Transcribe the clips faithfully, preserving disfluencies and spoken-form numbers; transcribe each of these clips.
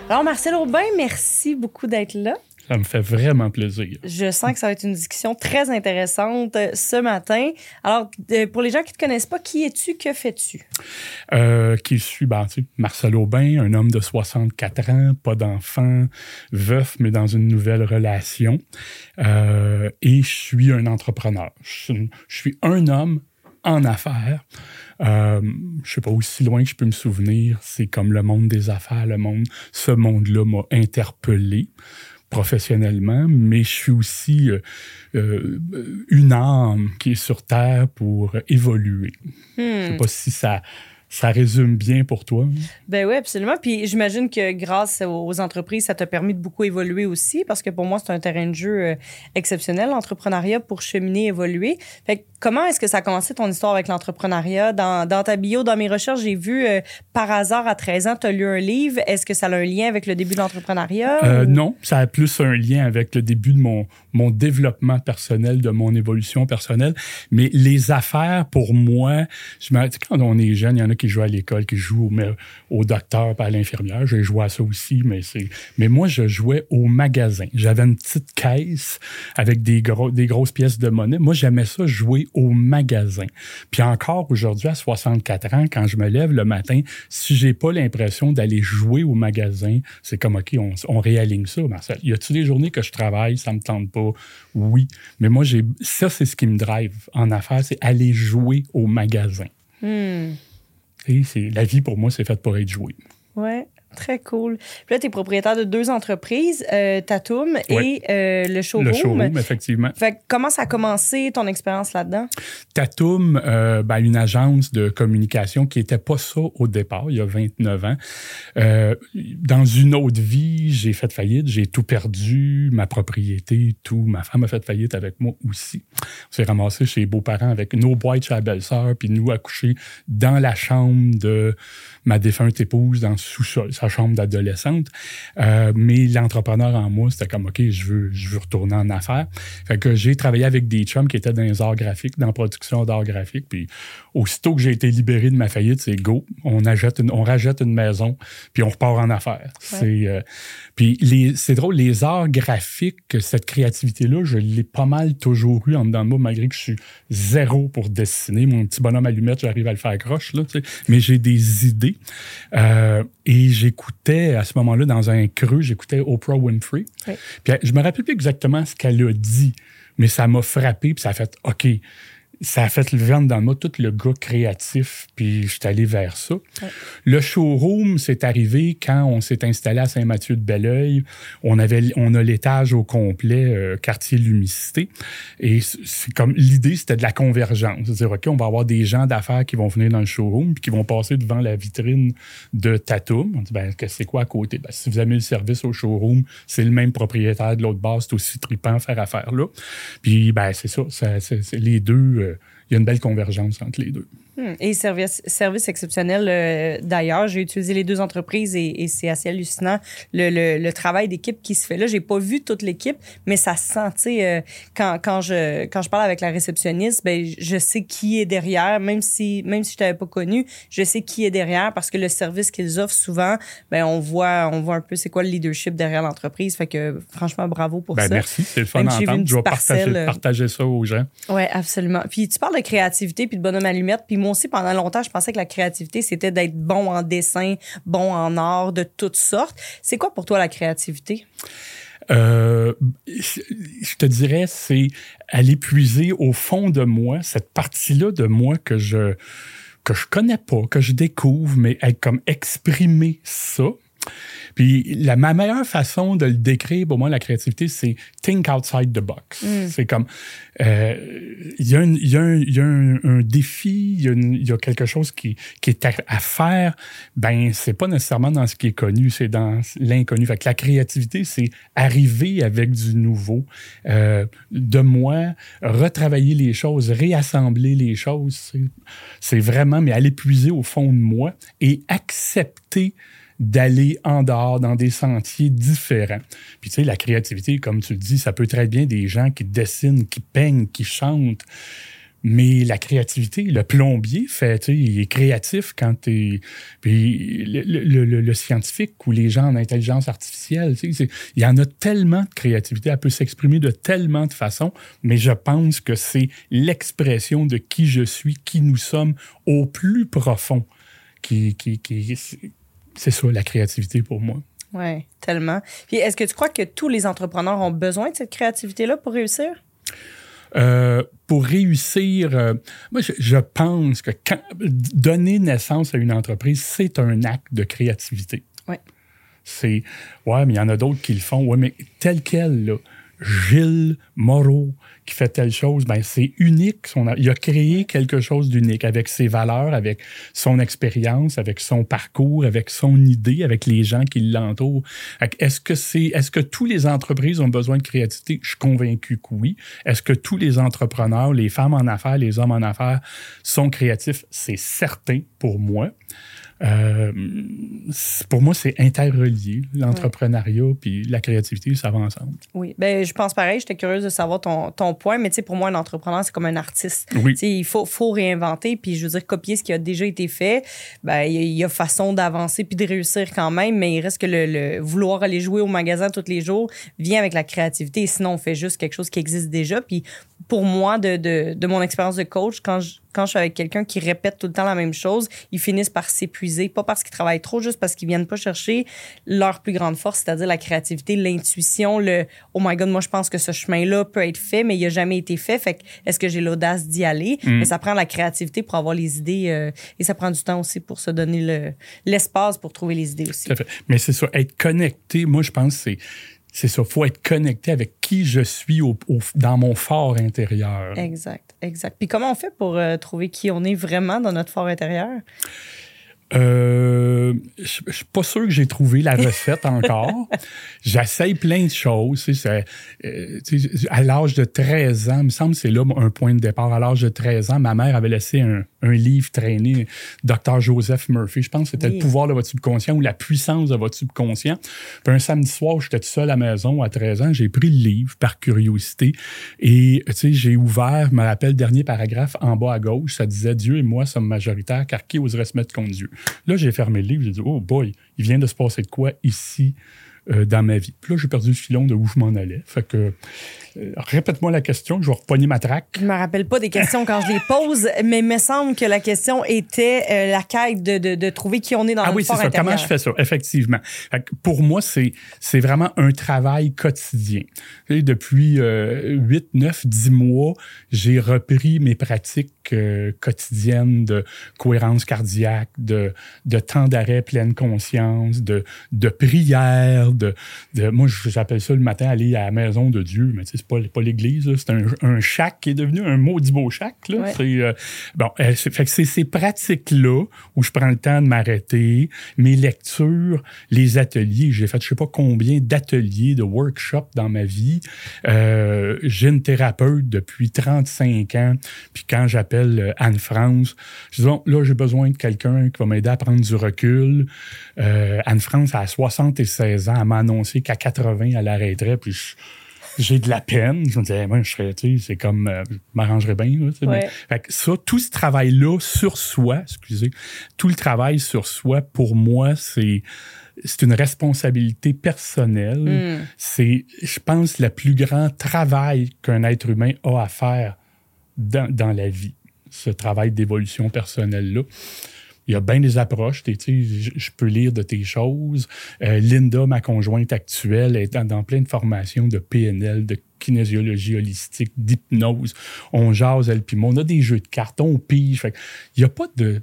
Alors, Marcel Aubin, merci beaucoup d'être là. Ça me fait vraiment plaisir. Je sens que ça va être une discussion très intéressante ce matin. Alors, pour les gens qui ne te connaissent pas, qui es-tu, que fais-tu? Euh, qui suis, ben, tu sais, Marcel Aubin, un homme de soixante-quatre ans, pas d'enfant, veuf, mais dans une nouvelle relation. Euh, et je suis un entrepreneur. Je suis, une, je suis un homme en affaires. Euh, je sais pas, aussi loin que je peux me souvenir, c'est comme le monde des affaires, le monde, ce monde-là m'a interpellé professionnellement, mais je suis aussi euh, euh, une âme qui est sur Terre pour évoluer. Hmm. Je sais pas si ça... Ça résume bien pour toi? Ben oui, absolument. Puis j'imagine que grâce aux entreprises, ça t'a permis de beaucoup évoluer aussi, parce que pour moi, c'est un terrain de jeu euh, exceptionnel, l'entrepreneuriat, pour cheminer, évoluer. Fait que comment est-ce que ça a commencé ton histoire avec l'entrepreneuriat? Dans, dans ta bio, dans mes recherches, j'ai vu, euh, par hasard, à treize ans, tu as lu un livre. Est-ce que ça a un lien avec le début de l'entrepreneuriat? Euh, ou... Non, ça a plus un lien avec le début de mon, mon développement personnel, de mon évolution personnelle. Mais les affaires, pour moi, je me, quand on est jeune, il y en a qui jouent à l'école, qui jouent au, au docteur et à l'infirmière. J'ai joué à ça aussi, mais c'est. Mais moi, je jouais au magasin. J'avais une petite caisse avec des, gros, des grosses pièces de monnaie. Moi, j'aimais ça jouer au magasin. Puis encore aujourd'hui, à soixante-quatre ans, quand je me lève le matin, si j'ai pas l'impression d'aller jouer au magasin, c'est comme, OK, on, on réaligne ça, Marcel. Y a-tu des journées que je travaille, ça me tente pas? Oui. Mais moi, j'ai ça, c'est ce qui me drive en affaires, c'est aller jouer au magasin. Hmm. Et c'est, la vie, pour moi, c'est faite pour être jouée. Oui, très cool. Puis là, tu es propriétaire de deux entreprises, euh, Tatoum ouais. et euh, le showroom. Le showroom, effectivement. Fait que comment ça a commencé, ton expérience là-dedans? Tatoum, euh, ben, une agence de communication qui n'était pas ça au départ, il y a vingt-neuf ans. Euh, dans une autre vie, j'ai fait faillite, j'ai tout perdu, ma propriété, tout. Ma femme a fait faillite avec moi aussi. On s'est ramassé chez les beaux-parents avec nos boîtes chez la belle-sœur, puis nous accouchés dans la chambre de ma défunte épouse, dans le sous-sol, sa chambre d'adolescente. Euh, mais l'entrepreneur en moi, c'était comme, OK, je veux, je veux retourner en affaires. Fait que j'ai travaillé avec des chums qui étaient dans les arts graphiques, dans la production d'art graphique. Puis aussitôt que j'ai été libéré de ma faillite, c'est go. On achète une, on rachète une maison, puis on repart en affaires. Ouais. C'est, euh, puis les, c'est drôle, les arts graphiques, cette créativité-là, je l'ai pas mal toujours eu en dedans de moi, malgré que je suis zéro pour dessiner. Mon petit bonhomme allumette, j'arrive à le faire croche, là, tu sais. Mais j'ai des idées. Euh, et j'écoutais, à ce moment-là, dans un creux, j'écoutais Oprah Winfrey. Oui. Puis je me rappelle plus exactement ce qu'elle a dit, mais ça m'a frappé, puis ça a fait « OK ». Ça a fait le vent dans moi, tout le gars créatif, puis je suis allé vers ça. Ouais. Le showroom, c'est arrivé quand on s'est installé à Saint-Mathieu-de-Belleuil. On avait, on a l'étage au complet, euh, quartier Lumicité. Et c'est comme, l'idée, c'était de la convergence. C'est-à-dire, OK, on va avoir des gens d'affaires qui vont venir dans le showroom, puis qui vont passer devant la vitrine de Tatoum. On dit, ben, c'est quoi à côté? Ben, si vous aimez le service au showroom, c'est le même propriétaire de l'autre base, c'est aussi trippant à faire affaire là. Puis, ben, c'est ça, ça c'est, c'est les deux. Euh, il y a une belle convergence entre les deux. Hum, et service, service exceptionnel, euh, d'ailleurs. J'ai utilisé les deux entreprises et, et c'est assez hallucinant le, le, le travail d'équipe qui se fait là. J'ai pas vu toute l'équipe, mais ça se sent, tu sais, euh, quand, quand, je, quand je parle avec la réceptionniste, ben, je sais qui est derrière, même si, même si je t'avais pas connu, je sais qui est derrière parce que le service qu'ils offrent souvent, ben, on voit, on voit un peu c'est quoi le leadership derrière l'entreprise. Fait que, franchement, bravo pour ben, ça. Merci, c'est le fun d'entendre. Je vais partager, partager ça aux gens. Oui, absolument. Puis tu parles de créativité puis de bonhomme allumette, puis moi aussi, pendant longtemps, je pensais que la créativité, c'était d'être bon en dessin, bon en art, de toutes sortes. C'est quoi pour toi la créativité? Euh, je te dirais, c'est aller puiser au fond de moi, cette partie-là de moi que je que je connais pas, que je découvre, mais être comme exprimer ça. Puis la, ma meilleure façon de le décrire, pour moi, la créativité, c'est think outside the box. Mm. C'est comme, il euh, y a, un, y a, un, y a un, un défi, il y, y a quelque chose qui, qui est à, à faire. Ben, c'est pas nécessairement dans ce qui est connu, c'est dans l'inconnu. Fait que la créativité, c'est arriver avec du nouveau, euh, de moi, retravailler les choses, réassembler les choses. C'est, c'est vraiment, mais aller puiser au fond de moi et accepter d'aller en dehors dans des sentiers différents. Puis tu sais, la créativité, comme tu le dis, ça peut très bien des gens qui dessinent, qui peignent, qui chantent. Mais la créativité, le plombier fait, tu sais, il est créatif quand t'es... Puis le, le, le, le scientifique ou les gens en intelligence artificielle, tu sais, il y en a tellement de créativité, elle peut s'exprimer de tellement de façons, mais je pense que c'est l'expression de qui je suis, qui nous sommes au plus profond. Qui, qui, qui, c'est ça, la créativité pour moi. Oui, tellement. Puis est-ce que tu crois que tous les entrepreneurs ont besoin de cette créativité-là pour réussir? Euh, pour réussir, euh, moi, je, je pense que quand, donner naissance à une entreprise, c'est un acte de créativité. Oui. C'est, ouais, mais il y en a d'autres qui le font. Ouais, mais tel quel, là, Gilles Moreau qui fait telle chose, ben c'est unique. Son, il a créé quelque chose d'unique avec ses valeurs, avec son expérience, avec son parcours, avec son idée, avec les gens qui l'entourent. Est-ce que c'est, est-ce que tous les entreprises ont besoin de créativité? Je suis convaincu que oui. Est-ce que tous les entrepreneurs, les femmes en affaires, les hommes en affaires sont créatifs? C'est certain pour moi. Euh, pour moi, c'est interrelié. L'entrepreneuriat ouais. puis la créativité, ça va ensemble. Oui. Ben, je pense pareil. J'étais curieuse de savoir ton, ton point, mais tu sais, pour moi, un entrepreneur, c'est comme un artiste. Oui. Tu sais, il faut, faut réinventer, puis je veux dire, copier ce qui a déjà été fait. Ben, il y, y a façon d'avancer puis de réussir quand même, mais il reste que le, le vouloir aller jouer au magasin tous les jours vient avec la créativité. Sinon, on fait juste quelque chose qui existe déjà. Puis pour moi, de, de, de mon expérience de coach, quand je Quand je suis avec quelqu'un qui répète tout le temps la même chose, ils finissent par s'épuiser, pas parce qu'ils travaillent trop, juste parce qu'ils viennent pas chercher leur plus grande force, c'est-à-dire la créativité, l'intuition, le « Oh my God, moi, je pense que ce chemin-là peut être fait, mais il a jamais été fait. Fait que est-ce que j'ai l'audace d'y aller? Mm. » Mais ça prend la créativité pour avoir les idées euh, et ça prend du temps aussi pour se donner le, l'espace pour trouver les idées aussi. Tout à fait. Mais c'est ça, être connecté, moi, je pense que c'est... C'est ça, il faut être connecté avec qui je suis au, au, dans mon fort intérieur. Exact, exact. Puis comment on fait pour euh, trouver qui on est vraiment dans notre fort intérieur? Euh, je ne suis pas sûr que j'ai trouvé la recette encore. J'essaye plein de choses. Tu sais, euh, tu sais, à l'âge de treize ans, il me semble que c'est là un point de départ. À l'âge de treize ans, ma mère avait laissé un, un livre traîner, docteur Joseph Murphy. Je pense que c'était oui. Le pouvoir de votre subconscient ou la puissance de votre subconscient. Puis un samedi soir, j'étais tout seul à la maison à treize ans. J'ai pris le livre par curiosité et tu sais, j'ai ouvert, je me rappelle, le dernier paragraphe en bas à gauche. Ça disait « Dieu et moi sommes majoritaires, car qui oserait se mettre contre Dieu? » Là, j'ai fermé le livre, j'ai dit « Oh boy, il vient de se passer de quoi ici euh, dans ma vie? » Puis là, j'ai perdu le filon de où je m'en allais. Fait que, euh, répète-moi la question, je vais repogner ma traque. Je me rappelle pas des questions quand je les pose, mais il me semble que la question était euh, la quête de, de, de trouver qui on est dans ah notre oui, fort c'est ça. intérieur. Comment je fais ça? Effectivement. Fait que pour moi, c'est, c'est vraiment un travail quotidien. Et depuis euh, huit, neuf, dix mois, j'ai repris mes pratiques euh, quotidiennes de cohérence cardiaque, de, de temps d'arrêt pleine conscience, de, de prière, de, de... Moi, j'appelle ça le matin aller à la maison de Dieu, mais tu sais, c'est pas, pas l'église, là, c'est un, un shack qui est devenu un maudit beau shack. Là. Ouais. C'est, euh, bon, euh, c'est, fait que c'est ces pratiques-là où je prends le temps de m'arrêter, mes lectures, les ateliers. J'ai fait je sais pas combien d'ateliers, de workshops dans ma vie. Euh, j'ai une thérapeute depuis trente-cinq ans, puis quand j'appelle Anne-France, je dis bon, là, j'ai besoin de quelqu'un qui va m'aider à prendre du recul. Euh, Anne-France, à soixante-seize ans, elle m'a annoncé qu'à quatre-vingts, elle arrêterait, puis je, j'ai de la peine. Je me disais, hey, moi, je serais, tu sais, c'est comme, euh, je m'arrangerais bien, là, tu sais. Ouais. Mais, fait que ça, tout ce travail-là sur soi, excusez, tout le travail sur soi, pour moi, c'est, c'est une responsabilité personnelle. Mm. C'est, je pense, le plus grand travail qu'un être humain a à faire dans, dans la vie. Ce travail d'évolution personnelle-là. Il y a bien des approches. Tu sais, je peux lire de tes choses. Euh, Linda, ma conjointe actuelle, est dans, dans plein de formations de P N L, de kinésiologie holistique, d'hypnose. On jase, elle puis moi. On a des jeux de cartes, on pige. Fait, il n'y a pas de...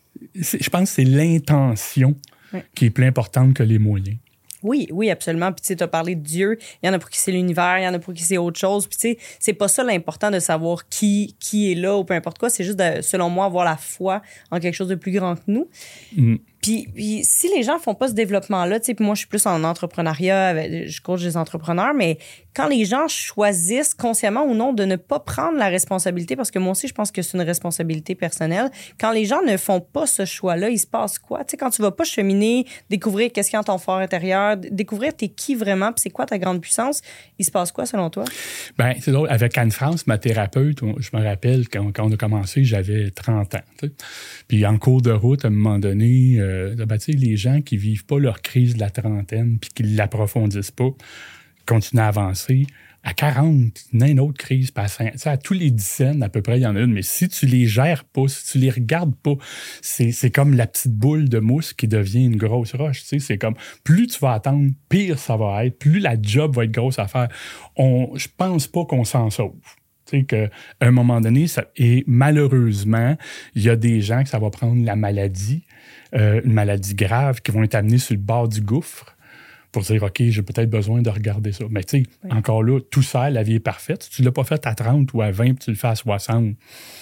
Je pense que c'est l'intention ouais. qui est plus importante que les moyens. Oui, oui, absolument. Puis tu sais, tu as parlé de Dieu. Il y en a pour qui c'est l'univers, il y en a pour qui c'est autre chose. Puis tu sais, c'est pas ça l'important de savoir qui, qui est là ou peu importe quoi. C'est juste, de, selon moi, avoir la foi en quelque chose de plus grand que nous. Mm. Puis, puis si les gens font pas ce développement-là, tu sais, puis moi, je suis plus en entrepreneuriat, avec, je coach des entrepreneurs, mais quand les gens choisissent consciemment ou non de ne pas prendre la responsabilité, parce que moi aussi, je pense que c'est une responsabilité personnelle, quand les gens ne font pas ce choix-là, il se passe quoi? Tu sais, quand tu vas pas cheminer, découvrir qu'est-ce qu'il y a dans ton fort intérieur, découvrir t'es qui vraiment, puis c'est quoi ta grande puissance, il se passe quoi selon toi? Bien, c'est drôle. Avec Anne-France, ma thérapeute, je me rappelle, quand, quand on a commencé, j'avais trente ans. Tu sais. Puis en cours de route, à un moment donné, euh, ben, tu sais, les gens qui vivent pas leur crise de la trentaine puis qui l'approfondissent pas, continuent à avancer. À quarante, il y a une autre crise. À, cinq, à tous les dizaines, à peu près, il y en a une. Mais si tu les gères pas, si tu les regardes pas, c'est, c'est comme la petite boule de mousse qui devient une grosse roche. Tu sais, c'est comme, plus tu vas attendre, pire ça va être. Plus la job va être grosse à faire. On, je pense pas qu'on s'en sauve. Tu sais, qu'à un moment donné, ça, et malheureusement, il y a des gens que ça va prendre la maladie, euh, une maladie grave, qui vont être amenés sur le bord du gouffre pour dire, OK, j'ai peut-être besoin de regarder ça. Mais tu sais, oui. Encore là, tout seul, la vie est parfaite. Si tu ne l'as pas fait à trente ou à vingt, puis tu le fais à soixante,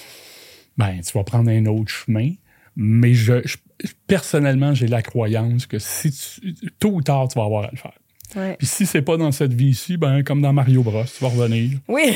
ben tu vas prendre un autre chemin. Mais je, je personnellement, j'ai la croyance que si tu, tôt ou tard, tu vas avoir à le faire. Ouais. Puis si c'est pas dans cette vie-ci, ben comme dans Mario Bros, tu vas revenir. Oui.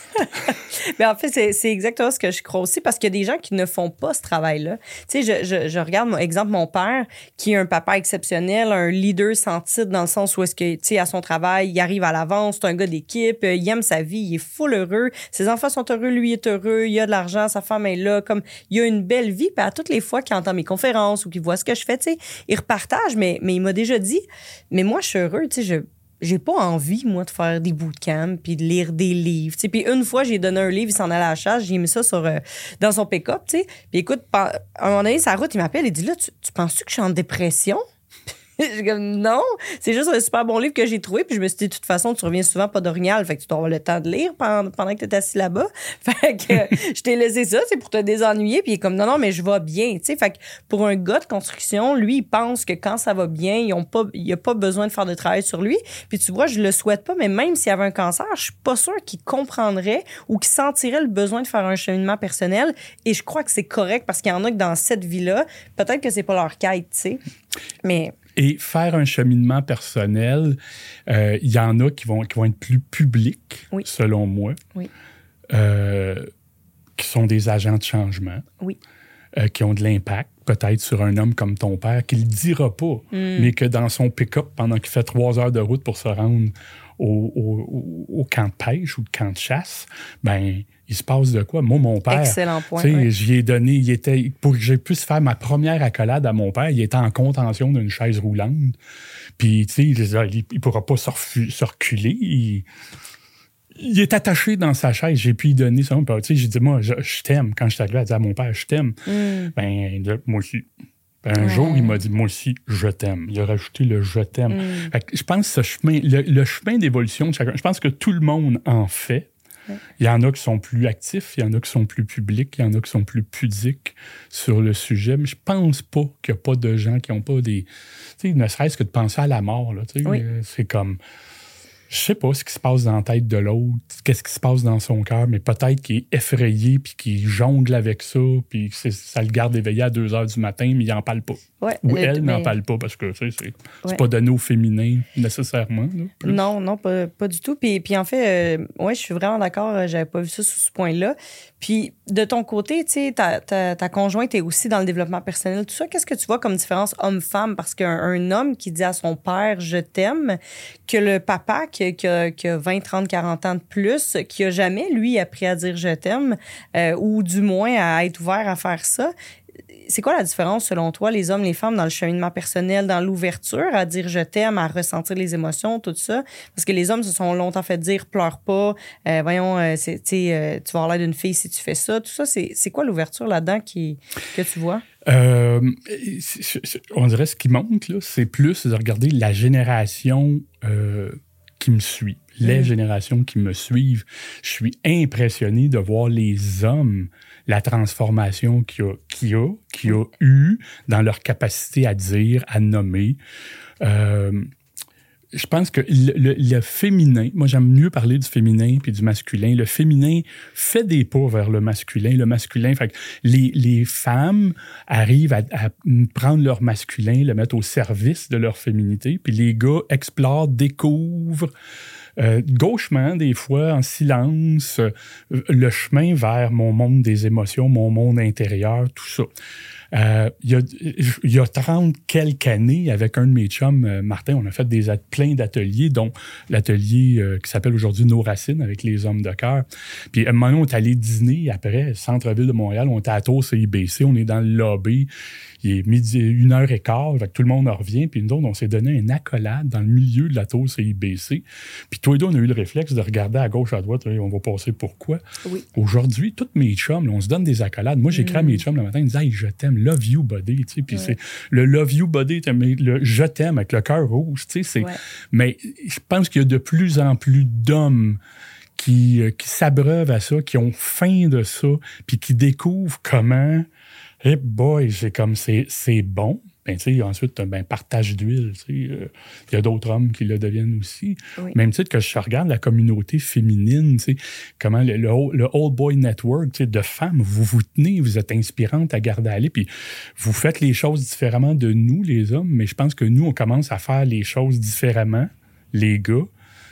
Mais en fait, c'est, c'est exactement ce que je crois aussi, parce qu'il y a des gens qui ne font pas ce travail-là. Tu sais, je, je, je regarde, mon exemple, mon père, qui est un papa exceptionnel, un leader sans titre, dans le sens où est-ce que, tu sais, à son travail, il arrive à l'avance, c'est un gars d'équipe, il aime sa vie, il est full heureux, ses enfants sont heureux, lui est heureux, il a de l'argent, sa femme est là, comme, il a une belle vie, puis à toutes les fois qu'il entend mes conférences ou qu'il voit ce que je fais, tu sais, il repartage, mais, mais il m'a déjà dit, mais moi, je suis heureux, tu sais, je... j'ai pas envie, moi, de faire des bootcamps puis de lire des livres. Puis une fois, j'ai donné un livre, il s'en allait à la chasse, j'ai mis ça sur, euh, dans son pick-up, tu sais. Puis écoute, à un moment donné, sa route, il m'appelle et dit, là, tu, tu penses-tu que je suis en dépression? J'ai comme, non, c'est juste un super bon livre que j'ai trouvé. Puis je me suis dit, de toute façon, tu reviens souvent pas d'Orignal, fait que tu dois avoir le temps de lire pendant, pendant que tu es assis là-bas. Fait que je t'ai laissé ça, c'est pour te désennuyer. Puis il est comme, non, non, mais je vais bien, tu sais. Fait que pour un gars de construction, lui, il pense que quand ça va bien, ils ont pas, il a pas besoin de faire de travail sur lui. Puis tu vois, je le souhaite pas, mais même s'il avait un cancer, je suis pas sûre qu'il comprendrait ou qu'il sentirait le besoin de faire un cheminement personnel. Et je crois que c'est correct, parce qu'il y en a que dans cette vie-là, peut-être que c'est pas leur quête, tu sais. Mais... Et faire un cheminement personnel, euh, il y en a qui vont, qui vont être plus publics, oui. selon moi, oui. euh, qui sont des agents de changement, oui. euh, qui ont de l'impact, peut-être sur un homme comme ton père, qui ne le dira pas, mm. mais que dans son pick-up, pendant qu'il fait trois heures de route pour se rendre au, au, au camp de pêche ou au camp de chasse, ben il se passe de quoi? Moi, mon père, excellent point. Ouais. J'y ai donné, il était, pour que je puisse faire ma première accolade à mon père, il était en contention d'une chaise roulante. Puis, tu sais, il ne pourra pas se, refu- se reculer. Il, il est attaché dans sa chaise. J'ai pu lui donner ça. Tu sais, j'ai dit, moi, je, je t'aime. Quand je suis arrivé à dire à mon père, je t'aime. Mm. Ben, moi aussi. Ben, un mm. jour, il m'a dit, moi aussi, je t'aime. Il a rajouté le je t'aime. Mm. Fait que je pense que ce chemin, le, le chemin d'évolution de chacun, je pense que tout le monde en fait. Il y en a qui sont plus actifs, il y en a qui sont plus publics, il y en a qui sont plus pudiques sur le sujet, mais je pense pas qu'il n'y a pas de gens qui n'ont pas des... Tu sais, ne serait-ce que de penser à la mort, là, tu sais, oui. C'est comme... Je sais pas ce qui se passe dans la tête de l'autre, qu'est-ce qui se passe dans son cœur, mais peut-être qu'il est effrayé, puis qu'il jongle avec ça, puis c'est, ça le garde éveillé à deux heures du matin, mais il n'en parle pas. Ouais, Ou le, elle mais... n'en parle pas, parce que c'est, c'est, ouais. c'est pas donné au féminin nécessairement. Là, non, non, pas, pas du tout. Puis, puis en fait, euh, ouais, je suis vraiment d'accord, j'avais pas vu ça sous ce point-là. Puis de ton côté, tu sais, ta, ta, ta conjointe est aussi dans le développement personnel, tout ça. Qu'est-ce que tu vois comme différence homme-femme? Parce qu'un un homme qui dit à son père « je t'aime », que le papa qui, qui, a, qui a vingt, trente, quarante ans de plus, qui a jamais, lui, appris à dire « je t'aime euh, » ou du moins à être ouvert à faire ça. C'est quoi la différence, selon toi, les hommes, les femmes, dans le cheminement personnel, dans l'ouverture à dire « je t'aime », à ressentir les émotions, tout ça? Parce que les hommes se sont longtemps fait dire « pleure pas euh, »,« voyons, euh, c'est, euh, tu vas avoir l'air d'une fille si tu fais ça ». Tout ça, c'est, c'est quoi l'ouverture là-dedans qui, que tu vois? Euh, c'est, c'est, on dirait ce qui manque, là, c'est plus de regarder la génération euh, qui me suit, les mmh. générations qui me suivent. Je suis impressionné de voir les hommes, la transformation qu'il y a, qu'il y a, qu'il y a eu dans leur capacité à dire, à nommer. Euh, je pense que le, le, le féminin, moi j'aime mieux parler du féminin puis du masculin. Le féminin fait des pas vers le masculin. Le masculin, fait que les, les femmes arrivent à, à prendre leur masculin, le mettre au service de leur féminité, puis les gars explorent, découvrent euh, gauchement, des fois, en silence, euh, le chemin vers mon monde des émotions, mon monde intérieur, tout ça. Euh, il, y a, il y a trente quelques années, avec un de mes chums, euh, Martin, on a fait des, plein d'ateliers, dont l'atelier euh, qui s'appelle aujourd'hui Nos Racines, avec les hommes de cœur. Puis à un moment donné, on est allé dîner après, centre-ville de Montréal, on était à Tour C I B C, on est dans le lobby, il est midi, une heure et quart, fait que tout le monde en revient, puis nous autres, on s'est donné une accolade dans le milieu de la Tour C I B C. Puis toi et deux, on a eu le réflexe de regarder à gauche, à droite, on va passer pourquoi. Oui. Aujourd'hui, tous mes chums, là, on se donne des accolades. Moi, j'écris mmh. à mes chums le matin, ils me disent « Hey, je t'aime, love you, buddy », tu sais, puis ouais. c'est le love you, buddy, le je t'aime avec le cœur rouge, tu sais, c'est... Ouais. Mais je pense qu'il y a de plus en plus d'hommes qui, qui s'abreuvent à ça, qui ont faim de ça, puis qui découvrent comment... Hey boy, c'est comme, c'est, c'est bon. Ben, tu sais, ensuite, ben, partage d'huile, tu sais. Il euh, y a d'autres hommes qui le deviennent aussi. Oui. Même titre que je regarde la communauté féminine, tu sais, comment le, le, le Old Boy Network, tu sais, de femmes, vous vous tenez, vous êtes inspirantes à garder aller, puis vous faites les choses différemment de nous, les hommes, mais je pense que nous, on commence à faire les choses différemment, les gars,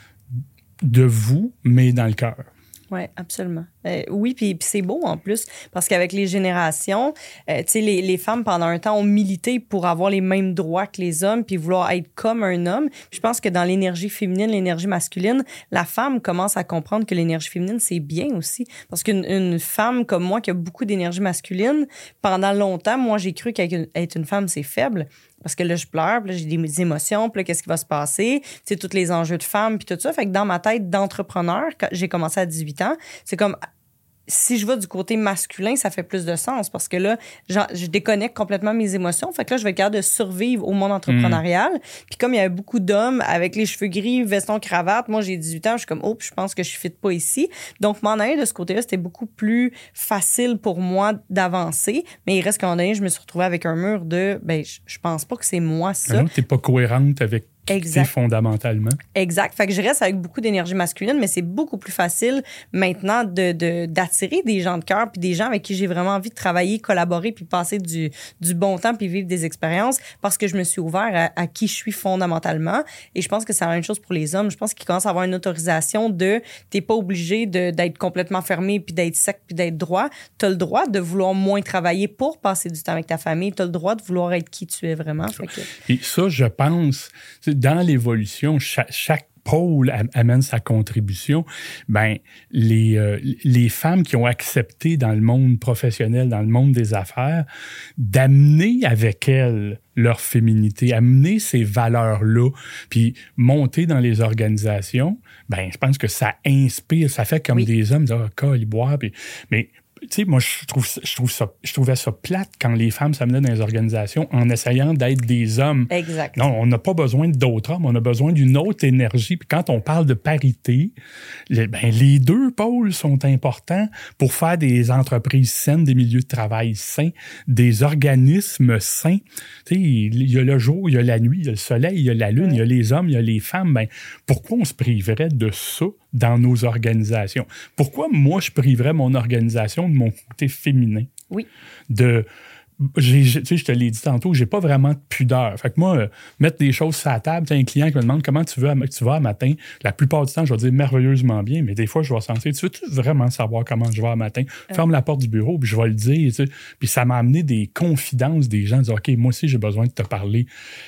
de vous, mais dans le cœur. Oui, absolument. Euh, oui, puis, puis c'est beau en plus, parce qu'avec les générations, euh, tu sais, les, les femmes, pendant un temps, ont milité pour avoir les mêmes droits que les hommes, puis vouloir être comme un homme. Puis je pense que dans l'énergie féminine, l'énergie masculine, la femme commence à comprendre que l'énergie féminine, c'est bien aussi. Parce qu'une une femme comme moi, qui a beaucoup d'énergie masculine, pendant longtemps, moi, j'ai cru qu'être une, une femme, c'est faible. Parce que là, je pleure, puis là, j'ai des émotions, puis là, qu'est-ce qui va se passer? Tu sais, tous les enjeux de femmes, puis tout ça. Fait que dans ma tête d'entrepreneur, quand j'ai commencé à dix-huit ans, c'est comme... Si je vais du côté masculin, ça fait plus de sens parce que là, je déconnecte complètement mes émotions. Fait que là, je vais être capable de survivre au monde entrepreneurial. Mmh. Puis comme il y avait beaucoup d'hommes avec les cheveux gris, veston, cravate, moi, j'ai dix-huit ans, je suis comme, oh, je pense que je ne fit pas ici. Donc, m'en aller de ce côté-là, c'était beaucoup plus facile pour moi d'avancer. Mais il reste qu'à un moment donné, je me suis retrouvée avec un mur de, ben, je, je pense pas que c'est moi ça. Tu n'es pas cohérente avec... Exact. Fondamentalement. Exact. Fait que je reste avec beaucoup d'énergie masculine, mais c'est beaucoup plus facile maintenant de, de, d'attirer des gens de cœur puis des gens avec qui j'ai vraiment envie de travailler, collaborer puis passer du, du bon temps puis vivre des expériences parce que je me suis ouvert à, à qui je suis fondamentalement. Et je pense que c'est la même chose pour les hommes. Je pense qu'ils commencent à avoir une autorisation de t'es pas obligé de, d'être complètement fermé puis d'être sec puis d'être droit. T'as le droit de vouloir moins travailler pour passer du temps avec ta famille. T'as le droit de vouloir être qui tu es vraiment. Fait que... Et ça, je pense... Dans l'évolution, chaque, chaque pôle amène sa contribution. Ben, les, euh, les femmes qui ont accepté dans le monde professionnel, dans le monde des affaires, d'amener avec elles leur féminité, amener ces valeurs-là, puis monter dans les organisations, ben, je pense que ça inspire, ça fait comme oui. des hommes, ah, caliboire, puis mais tu sais, moi, je trouve, je, trouve ça, je trouvais ça plate quand les femmes s'amenaient dans les organisations en essayant d'être des hommes. Exact. Non, on n'a pas besoin d'autres hommes, on a besoin d'une autre énergie. Puis quand on parle de parité, les, ben, les deux pôles sont importants pour faire des entreprises saines, des milieux de travail sains, des organismes sains. Tu sais, il y a le jour, il y a la nuit, il y a le soleil, il y a la lune, ouais. il y a les hommes, il y a les femmes. Ben, pourquoi on se priverait de ça dans nos organisations? Pourquoi moi, je priverais mon organisation de mon côté féminin? Oui. De, j'ai, tu sais, je te l'ai dit tantôt, j'ai pas vraiment de pudeur. Fait que moi, euh, mettre des choses sur la table, tu as un client qui me demande comment tu veux, tu vas à matin. La plupart du temps, je vais dire merveilleusement bien, mais des fois, je vais sentir, tu veux-tu vraiment savoir comment je vais à matin? Euh. Ferme la porte du bureau, puis je vais le dire, tu sais. Puis ça m'a amené des confidences des gens, dire, OK, moi aussi, j'ai besoin de te parler.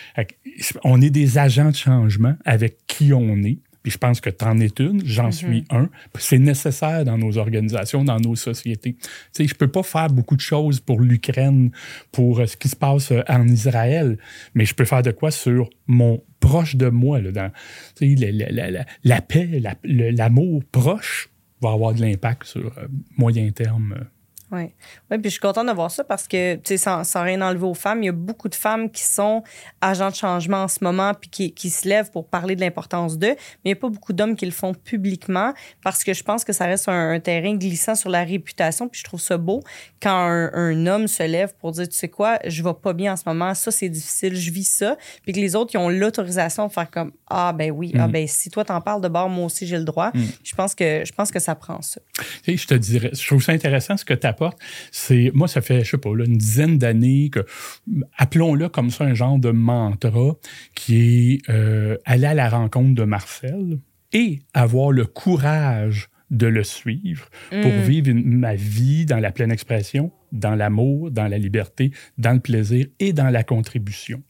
On est des agents de changement avec qui on est. Puis je pense que t'en es une, j'en mm-hmm. suis un. C'est nécessaire dans nos organisations, dans nos sociétés. Tu sais, je peux pas faire beaucoup de choses pour l'Ukraine, pour ce qui se passe en Israël, mais je peux faire de quoi sur mon proche de moi, là, dans, tu sais, la, la, la, la paix, la, le, l'amour proche va avoir de l'impact sur euh, moyen terme. Euh, Oui, ouais, puis je suis contente de voir ça parce que, tu sais, sans, sans rien enlever aux femmes, il y a beaucoup de femmes qui sont agents de changement en ce moment puis qui, qui se lèvent pour parler de l'importance d'eux, mais il n'y a pas beaucoup d'hommes qui le font publiquement parce que je pense que ça reste un, un terrain glissant sur la réputation, puis je trouve ça beau quand un, un homme se lève pour dire, tu sais quoi, je vais pas bien en ce moment, ça, c'est difficile, je vis ça, puis que les autres, ils ont l'autorisation de faire comme, ah, ben oui, mm. ah, ben si toi, t'en parles de bord, moi aussi, j'ai le droit. Mm. Je pense que, je pense que ça prend ça. Tu sais, je te dirais, je trouve ça intéressant ce que tu apportes. C'est, moi, ça fait, je sais pas, là, une dizaine d'années que, appelons-le comme ça, un genre de mantra qui est euh, aller à la rencontre de Marcel et avoir le courage de le suivre mm. pour vivre une, ma vie dans la pleine expression, dans l'amour, dans la liberté, dans le plaisir et dans la contribution.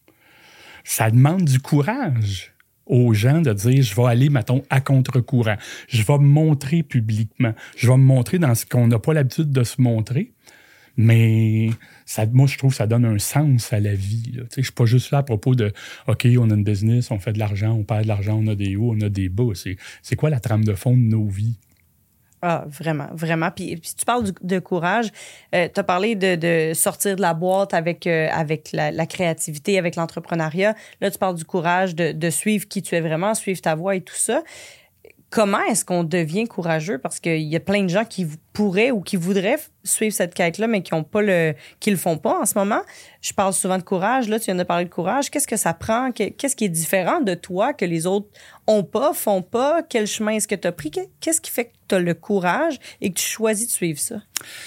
Ça demande du courage aux gens de dire, je vais aller, mettons, à contre-courant. Je vais me montrer publiquement. Je vais me montrer dans ce qu'on n'a pas l'habitude de se montrer. Mais ça, moi, je trouve que ça donne un sens à la vie. Là. Je ne suis pas juste là à propos de « OK, on a une business, on fait de l'argent, on perd de l'argent, on a des hauts, on a des bas. » C'est, c'est quoi la trame de fond de nos vies? Ah, vraiment, vraiment. Puis, puis tu parles du, de courage. Euh, tu as parlé de, de sortir de la boîte avec, euh, avec la, la créativité, avec l'entrepreneuriat. Là, tu parles du courage de, de suivre qui tu es vraiment, suivre ta voie et tout ça. Comment est-ce qu'on devient courageux? Parce qu'il y a plein de gens qui pourraient ou qui voudraient suivre cette quête-là, mais qui ont pas le, qui le font pas en ce moment. Je parle souvent de courage. Là, tu viens de parler de courage. Qu'est-ce que ça prend? Qu'est-ce qui est différent de toi que les autres ont pas, font pas? Quel chemin est-ce que tu as pris? Qu'est-ce qui fait que tu as le courage et que tu choisis de suivre ça?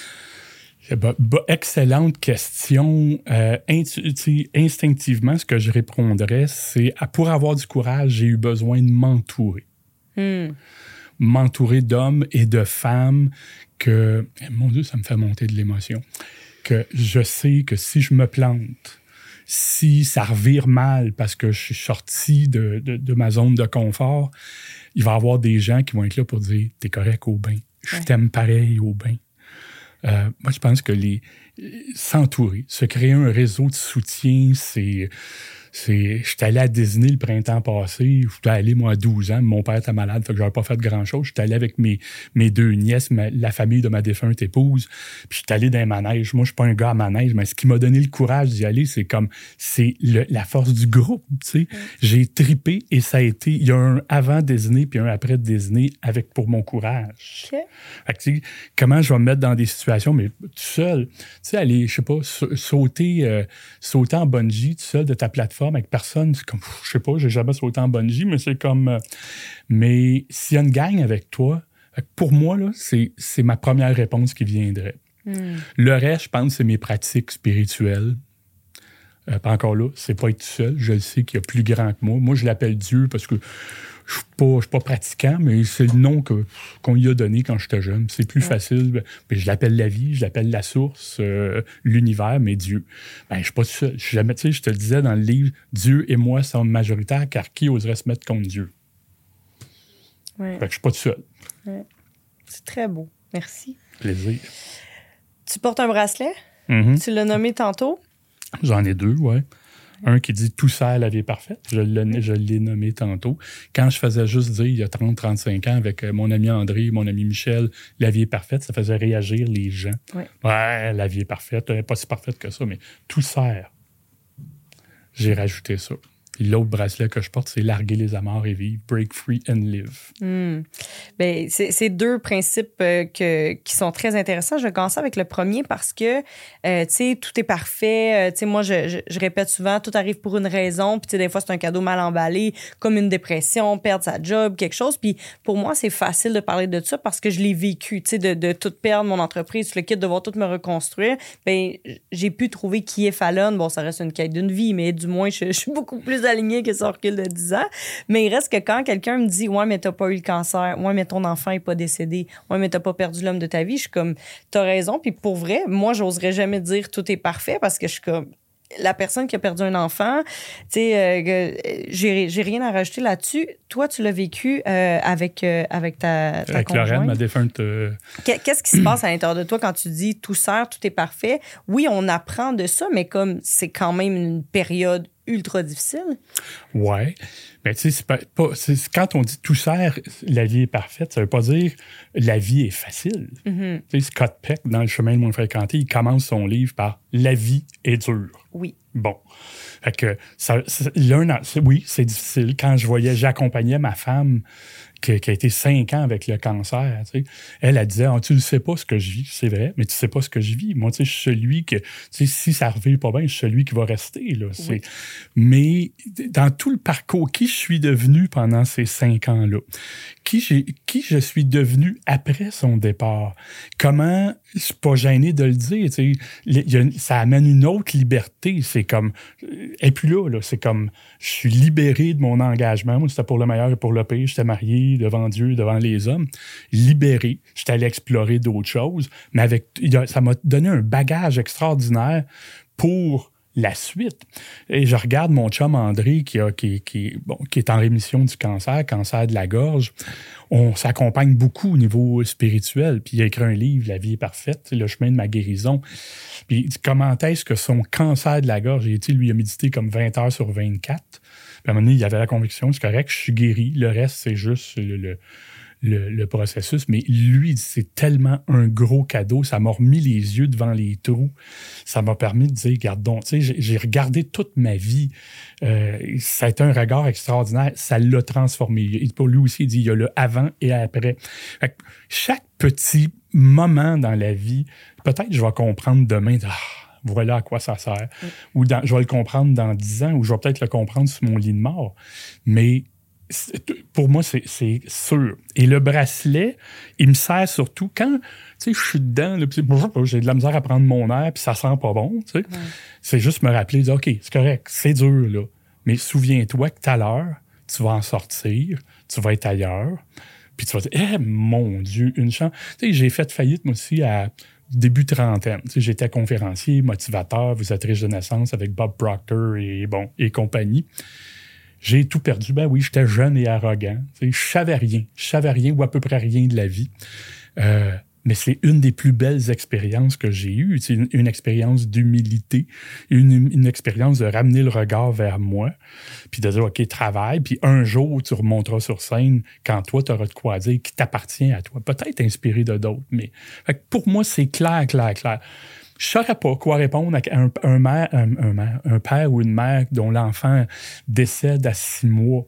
Bah, bah, excellente question. Euh, intu- instinctivement, ce que je répondrais, c'est pour avoir du courage, j'ai eu besoin de m'entourer. Hmm. M'entourer d'hommes et de femmes que, mon Dieu, ça me fait monter de l'émotion, que je sais que si je me plante, si ça revire mal parce que je suis sorti de, de, de ma zone de confort, il va y avoir des gens qui vont être là pour dire « T'es correct au bain, je ouais. t'aime pareil au bain ». Euh, moi, je pense que les s'entourer, se créer un réseau de soutien, c'est... C'est, j'étais allé à Disney le printemps passé. J'étais allé, moi, à douze ans. Mon père était malade, fait que j'avais pas fait grand-chose. J'étais allé avec mes, mes deux nièces, ma, la famille de ma défunte épouse. Puis j'étais allé dans les manèges. Moi, je suis pas un gars à manège, mais ce qui m'a donné le courage d'y aller, c'est comme, c'est le, la force du groupe, tu sais. Mm. J'ai tripé et ça a été, il y a un avant Disney puis un après Disney avec, pour mon courage. Okay. Fait que, tu sais, comment je vais me mettre dans des situations, mais tout seul, tu sais, aller, je sais pas, sauter, euh, sauter en bungee tout seul de ta plateforme avec personne, c'est comme, je sais pas, j'ai jamais sauté en bungee, mais c'est comme... Euh, mais s'il y a une gang avec toi, pour moi, là, c'est, c'est ma première réponse qui viendrait. Mm. Le reste, je pense, c'est mes pratiques spirituelles. Euh, pas encore là, c'est pas être tout seul. Je le sais qu'il y a plus grand que moi. Moi, je l'appelle Dieu parce que je suis pas, je suis pas pratiquant, mais c'est le nom que, qu'on lui a donné quand j'étais jeune. C'est plus ouais. facile. Puis je l'appelle la vie, je l'appelle la source, euh, l'univers, mais Dieu. Ben, je suis pas tout seul. Je suis jamais, tu sais, je te le disais dans le livre, Dieu et moi sommes majoritaires, car qui oserait se mettre contre Dieu? Ouais. Fait que je suis pas tout seul. Ouais. C'est très beau. Merci. Plaisir. Tu portes un bracelet? Mm-hmm. Tu l'as nommé tantôt? J'en ai deux, ouais. Un qui dit « Tout sert la vie parfaite ». Je l'ai, je l'ai nommé tantôt. Quand je faisais juste dire, il y a trente à trente-cinq ans, avec mon ami André, mon ami Michel, « La vie est parfaite », ça faisait réagir les gens. Ouais, ouais la vie est parfaite. Elle n'est pas si parfaite que ça, mais tout sert. J'ai rajouté ça. Puis l'autre bracelet que je porte, c'est « Larguer les amarres et vivre »,« Break free and live mmh. ». Bien, c'est, c'est deux principes euh, que, qui sont très intéressants. Je vais commencer avec le premier parce que, euh, tu sais, tout est parfait. Euh, tu sais, moi, je, je, je répète souvent, tout arrive pour une raison. Puis, tu sais, des fois, c'est un cadeau mal emballé, comme une dépression, perdre sa job, quelque chose. Puis, pour moi, c'est facile de parler de ça parce que je l'ai vécu, tu sais, de, de tout perdre, mon entreprise, le kit, de devoir tout me reconstruire. Bien, j'ai pu trouver qui est Fallon. Bon, ça reste une quête d'une vie, mais du moins, je, je suis beaucoup plus aligné que son recul de dix ans. Mais il reste que quand quelqu'un me dit « Ouais, mais t'as pas eu le cancer. Ouais, mais ton enfant est pas décédé. Ouais, mais t'as pas perdu l'homme de ta vie. » Je suis comme « T'as raison. » Puis pour vrai, moi, j'oserais jamais dire « Tout est parfait » parce que je suis comme... La personne qui a perdu un enfant, tu sais, euh, j'ai, j'ai rien à rajouter là-dessus. Toi, tu l'as vécu euh, avec, euh, avec ta, ta avec conjointe. Lorraine, ma défunte. Euh... Qu'est-ce qui se passe à l'intérieur de toi quand tu dis tout sert, tout est parfait? Oui, on apprend de ça, mais comme c'est quand même une période ultra difficile. Ouais. Mais tu sais, c'est pas, pas, c'est, quand on dit tout sert, la vie est parfaite, ça veut pas dire la vie est facile. Mm-hmm. Tu sais, Scott Peck, dans Le chemin le moins fréquenté, il commence son livre par La vie est dure. Oui. Bon. Fait que, ça, c'est, l'un, c'est, oui, c'est difficile. Quand je voyais, j'accompagnais ma femme qui, qui a été cinq ans avec le cancer, tu sais, elle, elle disait, oh, tu ne sais pas ce que je vis. C'est vrai, mais tu sais pas ce que je vis. Moi, tu sais, je suis celui que, tu sais, si ça ne revient pas bien, je suis celui qui va rester, là. C'est, oui. Mais dans tout le parcours, qui je suis devenu pendant ces cinq ans-là? Qui, j'ai, qui je suis devenu après son départ? Comment, je suis pas gêné de le dire, tu sais, y a, ça amène une autre liberté. C'est comme, et puis là, là, c'est comme, je suis libéré de mon engagement. Moi, c'était pour le meilleur et pour le pire. J'étais marié devant Dieu, devant les hommes. Libéré. J'étais allé explorer d'autres choses. Mais avec, ça m'a donné un bagage extraordinaire pour la suite. Et je regarde mon chum André qui, a, qui, qui, bon, qui est en rémission du cancer, cancer de la gorge. On s'accompagne beaucoup au niveau spirituel. Puis il a écrit un livre, La vie est parfaite, le chemin de ma guérison. Puis il dit comment est-ce que son cancer de la gorge, il, lui, il a médité comme vingt heures sur vingt-quatre. Puis à un moment donné, il avait la conviction, c'est correct, je suis guéri. Le reste, c'est juste le... le Le, le processus, mais lui, c'est tellement un gros cadeau. Ça m'a remis les yeux devant les trous. Ça m'a permis de dire, regarde donc, tu sais, j'ai, j'ai regardé toute ma vie. Euh, ça a été un regard extraordinaire. Ça l'a transformé. Et pour lui aussi, il dit, il y a le avant et après. Fait que chaque petit moment dans la vie, peut-être je vais comprendre demain, ah, voilà à quoi ça sert. Mm. Ou dans, je vais le comprendre dans dix ans, ou je vais peut-être le comprendre sur mon lit de mort. Mais pour moi, c'est, c'est sûr. Et le bracelet, il me sert surtout quand, tu sais, je suis dedans, là, pis j'ai de la misère à prendre mon air, puis ça sent pas bon, tu sais. Ouais. C'est juste me rappeler, dire, OK, c'est correct, c'est dur, là. Mais souviens-toi que tout à l'heure, tu vas en sortir, tu vas être ailleurs, puis tu vas dire, eh, mon Dieu, une chance. Tu sais, j'ai fait faillite, moi aussi, à début trentaine. Tu sais, j'étais conférencier, motivateur, vous êtes riche de naissance avec Bob Proctor et, bon, et compagnie. J'ai tout perdu. Ben oui, j'étais jeune et arrogant. Je savais rien. Je savais rien ou à peu près rien de la vie. Euh, mais c'est une des plus belles expériences que j'ai eues. C'est une, une expérience d'humilité, une, une expérience de ramener le regard vers moi, puis de dire, OK, travaille, puis un jour, tu remonteras sur scène quand toi, tu auras de quoi dire qui t'appartient à toi. Peut-être inspiré de d'autres, mais fait que pour moi, c'est clair, clair, clair. Je ne saurais pas quoi répondre à un, un, mère, un, un, un père ou une mère dont l'enfant décède à six mois.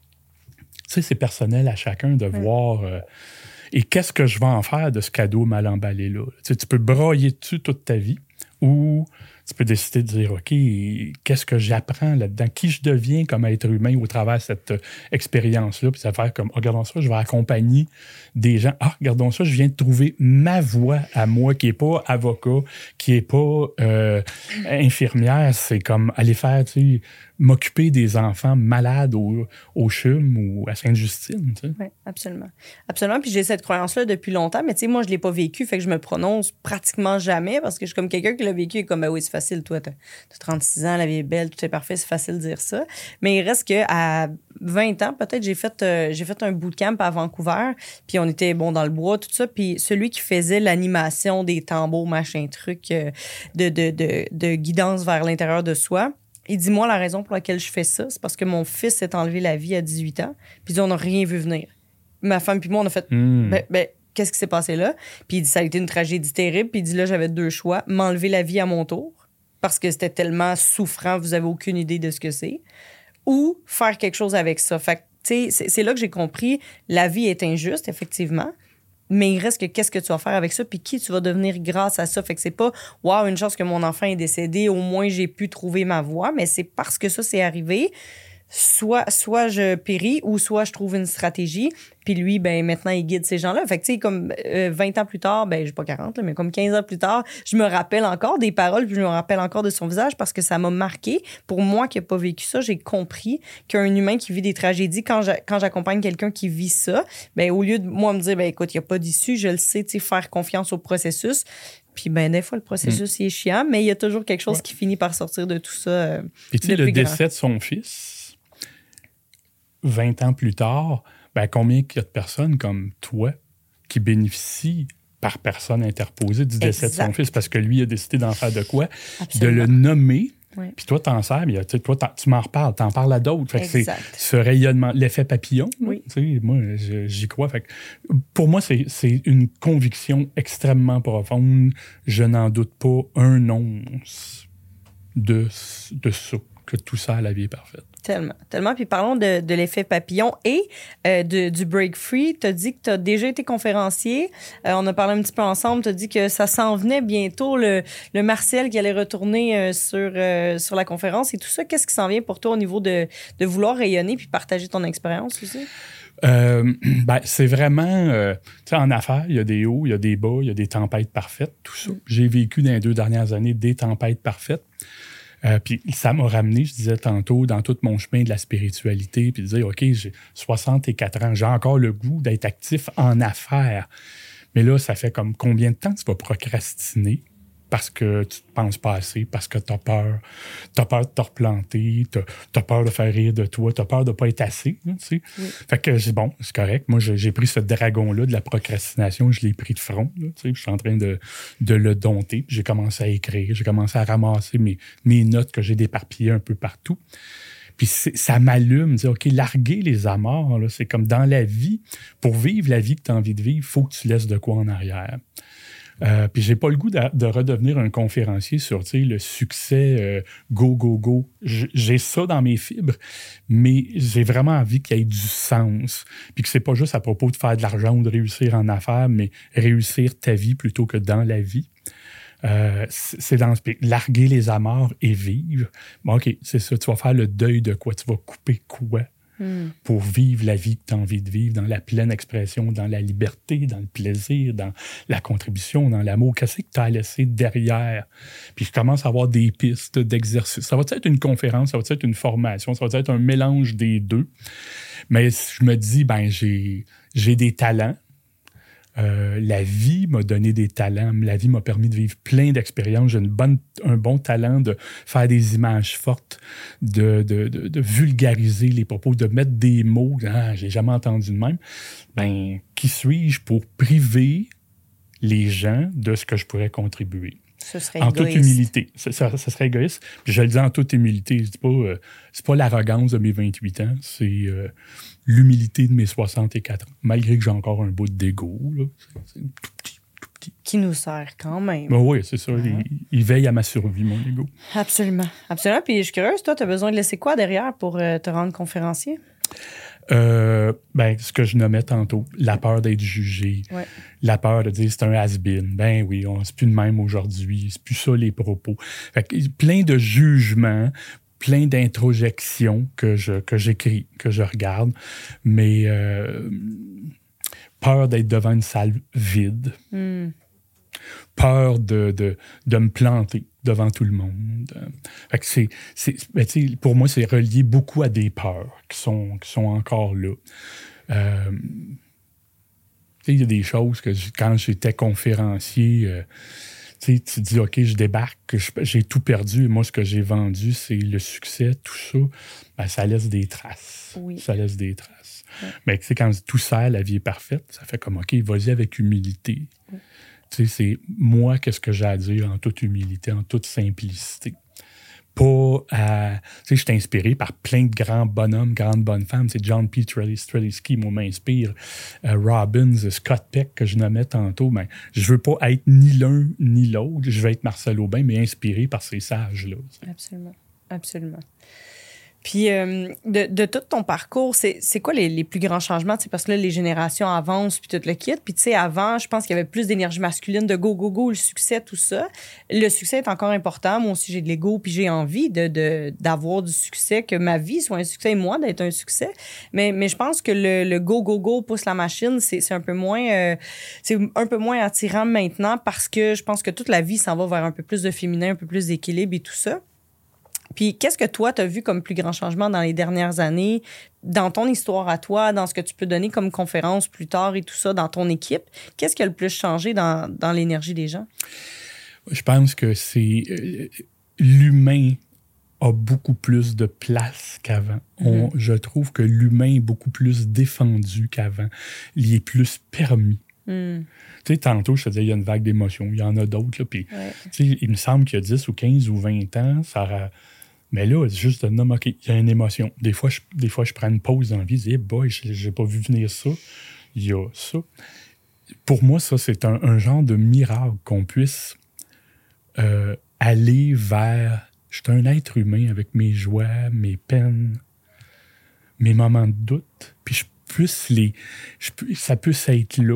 Tu sais, c'est personnel à chacun de ouais. voir... Euh, et qu'est-ce que je vais en faire de ce cadeau mal emballé-là? Tu sais, tu peux brailler dessus toute ta vie ou tu peux décider de dire, OK, qu'est-ce que j'apprends là-dedans? Qui je deviens comme être humain au travers de cette euh, expérience-là? Puis ça va faire comme, oh, regardons ça, je vais accompagner des gens. Ah, regardons ça, je viens de trouver ma voie à moi, qui n'est pas avocat, qui n'est pas euh, infirmière. C'est comme aller faire, tu sais, m'occuper des enfants malades au, au C H U M ou à Sainte-Justine. Tu sais. Oui, absolument. Absolument. Puis j'ai cette croyance-là depuis longtemps, mais tu sais, moi, je ne l'ai pas vécu, fait que je me prononce pratiquement jamais parce que je suis comme quelqu'un qui l'a vécu et comme, ben oui, c'est facile, toi, t'as, t'as trente-six ans, la vie est belle, tout est parfait, c'est facile de dire ça. Mais il reste qu'à vingt ans, peut-être, j'ai fait, euh, j'ai fait un bootcamp à Vancouver, puis on était, bon, dans le bois, tout ça, puis celui qui faisait l'animation des tambours, machin truc, euh, de, de, de, de guidance vers l'intérieur de soi, il dit, moi, la raison pour laquelle je fais ça, c'est parce que mon fils s'est enlevé la vie à dix-huit ans, puis il dit, on n'a rien vu venir. Ma femme puis moi, on a fait, mm. ben, ben, qu'est-ce qui s'est passé là? Puis il dit, ça a été une tragédie terrible, puis il dit, là, j'avais deux choix, m'enlever la vie à mon tour, parce que c'était tellement souffrant, vous avez aucune idée de ce que c'est, ou faire quelque chose avec ça. Fait que, tu sais, c'est, c'est là que j'ai compris, la vie est injuste, effectivement, mais il reste que qu'est-ce que tu vas faire avec ça, puis qui tu vas devenir grâce à ça. Fait que c'est pas, waouh, une chance que mon enfant est décédé, au moins j'ai pu trouver ma voie, mais c'est parce que ça, c'est arrivé. Soit, soit je péris ou soit je trouve une stratégie. Puis lui, ben maintenant, il guide ces gens-là. Fait que, tu sais, comme euh, vingt ans plus tard, ben j'ai pas quarante, là, mais comme quinze ans plus tard, je me rappelle encore des paroles, puis je me rappelle encore de son visage parce que ça m'a marqué. Pour moi qui n'ai pas vécu ça, j'ai compris qu'un humain qui vit des tragédies, quand, je, quand j'accompagne quelqu'un qui vit ça, ben au lieu de moi me dire, ben écoute, il n'y a pas d'issue, je le sais, tu sais, faire confiance au processus. Puis, ben, des fois, le processus, mmh. il est chiant, mais il y a toujours quelque chose ouais. qui finit par sortir de tout ça. Euh, puis, tu sais, le décès de son fils, vingt ans plus tard, ben combien il y a de personnes comme toi qui bénéficient par personne interposée du décès exact. De son fils parce que lui a décidé d'en faire de quoi? Absolument. De le nommer Oui. Puis toi, t'en sers, mais toi, t'en, tu m'en reparles, t'en parles à d'autres. Fait que exact. c'est ce rayonnement, l'effet papillon. Oui. Tu sais, moi, je, j'y crois. Fait que pour moi, c'est, c'est une conviction extrêmement profonde. Je n'en doute pas un once de, de ça, que tout ça, la vie est parfaite. Tellement, tellement. Puis parlons de, de l'effet papillon et euh, de, du Break Free. Tu as dit que tu as déjà été conférencier. Euh, on a parlé un petit peu ensemble. Tu as dit que ça s'en venait bientôt, le, le Martial qui allait retourner euh, sur, euh, sur la conférence et tout ça. Qu'est-ce qui s'en vient pour toi au niveau de, de vouloir rayonner puis partager ton expérience aussi? Euh, ben, c'est vraiment, euh, tu sais, en affaires, il y a des hauts, il y a des bas, il y a des tempêtes parfaites, tout ça. Mm. J'ai vécu dans les deux dernières années des tempêtes parfaites. Euh, puis ça m'a ramené, je disais tantôt, dans tout mon chemin de la spiritualité, puis de dire, OK, j'ai soixante-quatre ans, j'ai encore le goût d'être actif en affaires. Mais là, ça fait comme combien de temps tu vas procrastiner parce que tu te penses pas assez, parce que tu as peur. Tu as peur de te replanter, tu as peur de faire rire de toi, tu as peur de pas être assez. Tu sais. Oui. Fait que c'est bon, c'est correct. Moi, j'ai, j'ai pris ce dragon-là de la procrastination, je l'ai pris de front. Là, tu sais, je suis en train de, de le dompter. J'ai commencé à écrire, j'ai commencé à ramasser mes, mes notes que j'ai déparpillées un peu partout. Puis ça m'allume, dire, OK, larguer les amarres, là, c'est comme dans la vie. Pour vivre la vie que tu as envie de vivre, il faut que tu laisses de quoi en arrière. Euh, puis j'ai pas le goût de, de redevenir un conférencier sur le succès euh, go, go, go. J'ai ça dans mes fibres, mais j'ai vraiment envie qu'il y ait du sens. Puis que c'est pas juste à propos de faire de l'argent ou de réussir en affaires, mais réussir ta vie plutôt que dans la vie. Euh, c'est dans ce larguer les amarres et vivre. Bon, OK, c'est ça. Tu vas faire le deuil de quoi? Tu vas couper quoi? Pour vivre la vie que tu as envie de vivre, dans la pleine expression, dans la liberté, dans le plaisir, dans la contribution, dans l'amour. Qu'est-ce que tu as laissé derrière? Puis je commence à avoir des pistes d'exercice. Ça va être une conférence, ça va être une formation, ça va être un mélange des deux. Mais je me dis, ben j'ai, j'ai des talents. Euh, la vie m'a donné des talents. La vie m'a permis de vivre plein d'expériences. J'ai une bonne, un bon talent de faire des images fortes, de, de, de, de vulgariser les propos, de mettre des mots. Ah, j'ai jamais entendu de même. Ben, qui suis-je pour priver les gens de ce que je pourrais contribuer? Ce serait en égoïste. toute humilité. Ça, ça, ça serait égoïste. Puis je le dis en toute humilité. Je dis pas, euh, c'est pas l'arrogance de mes vingt-huit ans, c'est euh, l'humilité de mes soixante-quatre ans. Malgré que j'ai encore un bout d'égo, là. C'est tout petit, tout petit. Qui nous sert quand même. Ben oui, c'est ça. Ouais. Il, il veille à ma survie, mon égo. Absolument. Absolument. Puis je suis curieuse, toi, tu as besoin de laisser quoi derrière pour euh, te rendre conférencier? Euh, ben, ce que je nommais tantôt, la peur d'être jugé, ouais. la peur de dire c'est un has-been. Ben oui, on, c'est plus le même aujourd'hui, c'est plus ça les propos. Fait que, plein de jugements, plein d'introjections que je que j'écris, que je regarde, mais euh, peur d'être devant une salle vide, mm. peur de, de, de me planter devant tout le monde. Fait que c'est, c'est, ben pour moi, c'est relié beaucoup à des peurs qui sont, qui sont encore là. Euh, il y a des choses que quand j'étais conférencier, euh, tu te dis, OK, je débarque, je, j'ai tout perdu, et moi, ce que j'ai vendu, c'est le succès, tout ça. Ben, ça laisse des traces. Oui. Ça laisse des traces. Ouais. Mais tu sais, quand tout sert, la vie est parfaite, ça fait comme, OK, vas-y avec humilité. Ouais. Tu sais, c'est moi, qu'est-ce que j'ai à dire en toute humilité, en toute simplicité. Pas à... Tu sais, je suis inspiré par plein de grands bonhommes, grandes bonnes femmes. C'est John P. Strelitzky, moi, m'inspire. Euh, Robbins, Scott Peck, que je nommais tantôt. Ben, je veux pas être ni l'un ni l'autre. Je veux être Marcel Aubin, mais inspiré par ces sages-là. Absolument. Absolument. Puis, euh, de, de tout ton parcours, c'est, c'est quoi les, les plus grands changements? T'sais, parce que là, les générations avancent, puis tout le kit. Puis, tu sais, avant, je pense qu'il y avait plus d'énergie masculine, de go, go, go, le succès, tout ça. Le succès est encore important. Moi aussi, j'ai de l'ego, puis j'ai envie de, de, d'avoir du succès, que ma vie soit un succès et moi d'être un succès. Mais, mais je pense que le, le go, go, go pousse la machine, c'est, c'est un peu moins, euh, c'est un peu moins attirant maintenant parce que je pense que toute la vie s'en va vers un peu plus de féminin, un peu plus d'équilibre et tout ça. Puis, qu'est-ce que toi, tu as vu comme plus grand changement dans les dernières années, dans ton histoire à toi, dans ce que tu peux donner comme conférence plus tard et tout ça, dans ton équipe? Qu'est-ce qui a le plus changé dans, dans l'énergie des gens? Je pense que c'est... Euh, l'humain a beaucoup plus de place qu'avant. Mm-hmm. On, je trouve que l'humain est beaucoup plus défendu qu'avant. Il est plus permis Mm. Tu sais, tantôt, je te disais, il y a une vague d'émotions. Il y en a d'autres, là. Puis, Ouais. tu sais, il me semble qu'il y a dix ou quinze ou vingt ans, ça aurait... Mais là, c'est juste de nommer, OK, il y a une émotion. Des fois, je, des fois, je prends une pause dans la vie, je dis, hey boy, j'ai pas vu venir ça. Il y a ça. Pour moi, ça, c'est un, un genre de miracle qu'on puisse euh, aller vers... Je suis un être humain avec mes joies, mes peines, mes moments de doute. Puis je puisse les... Je, ça puisse être là,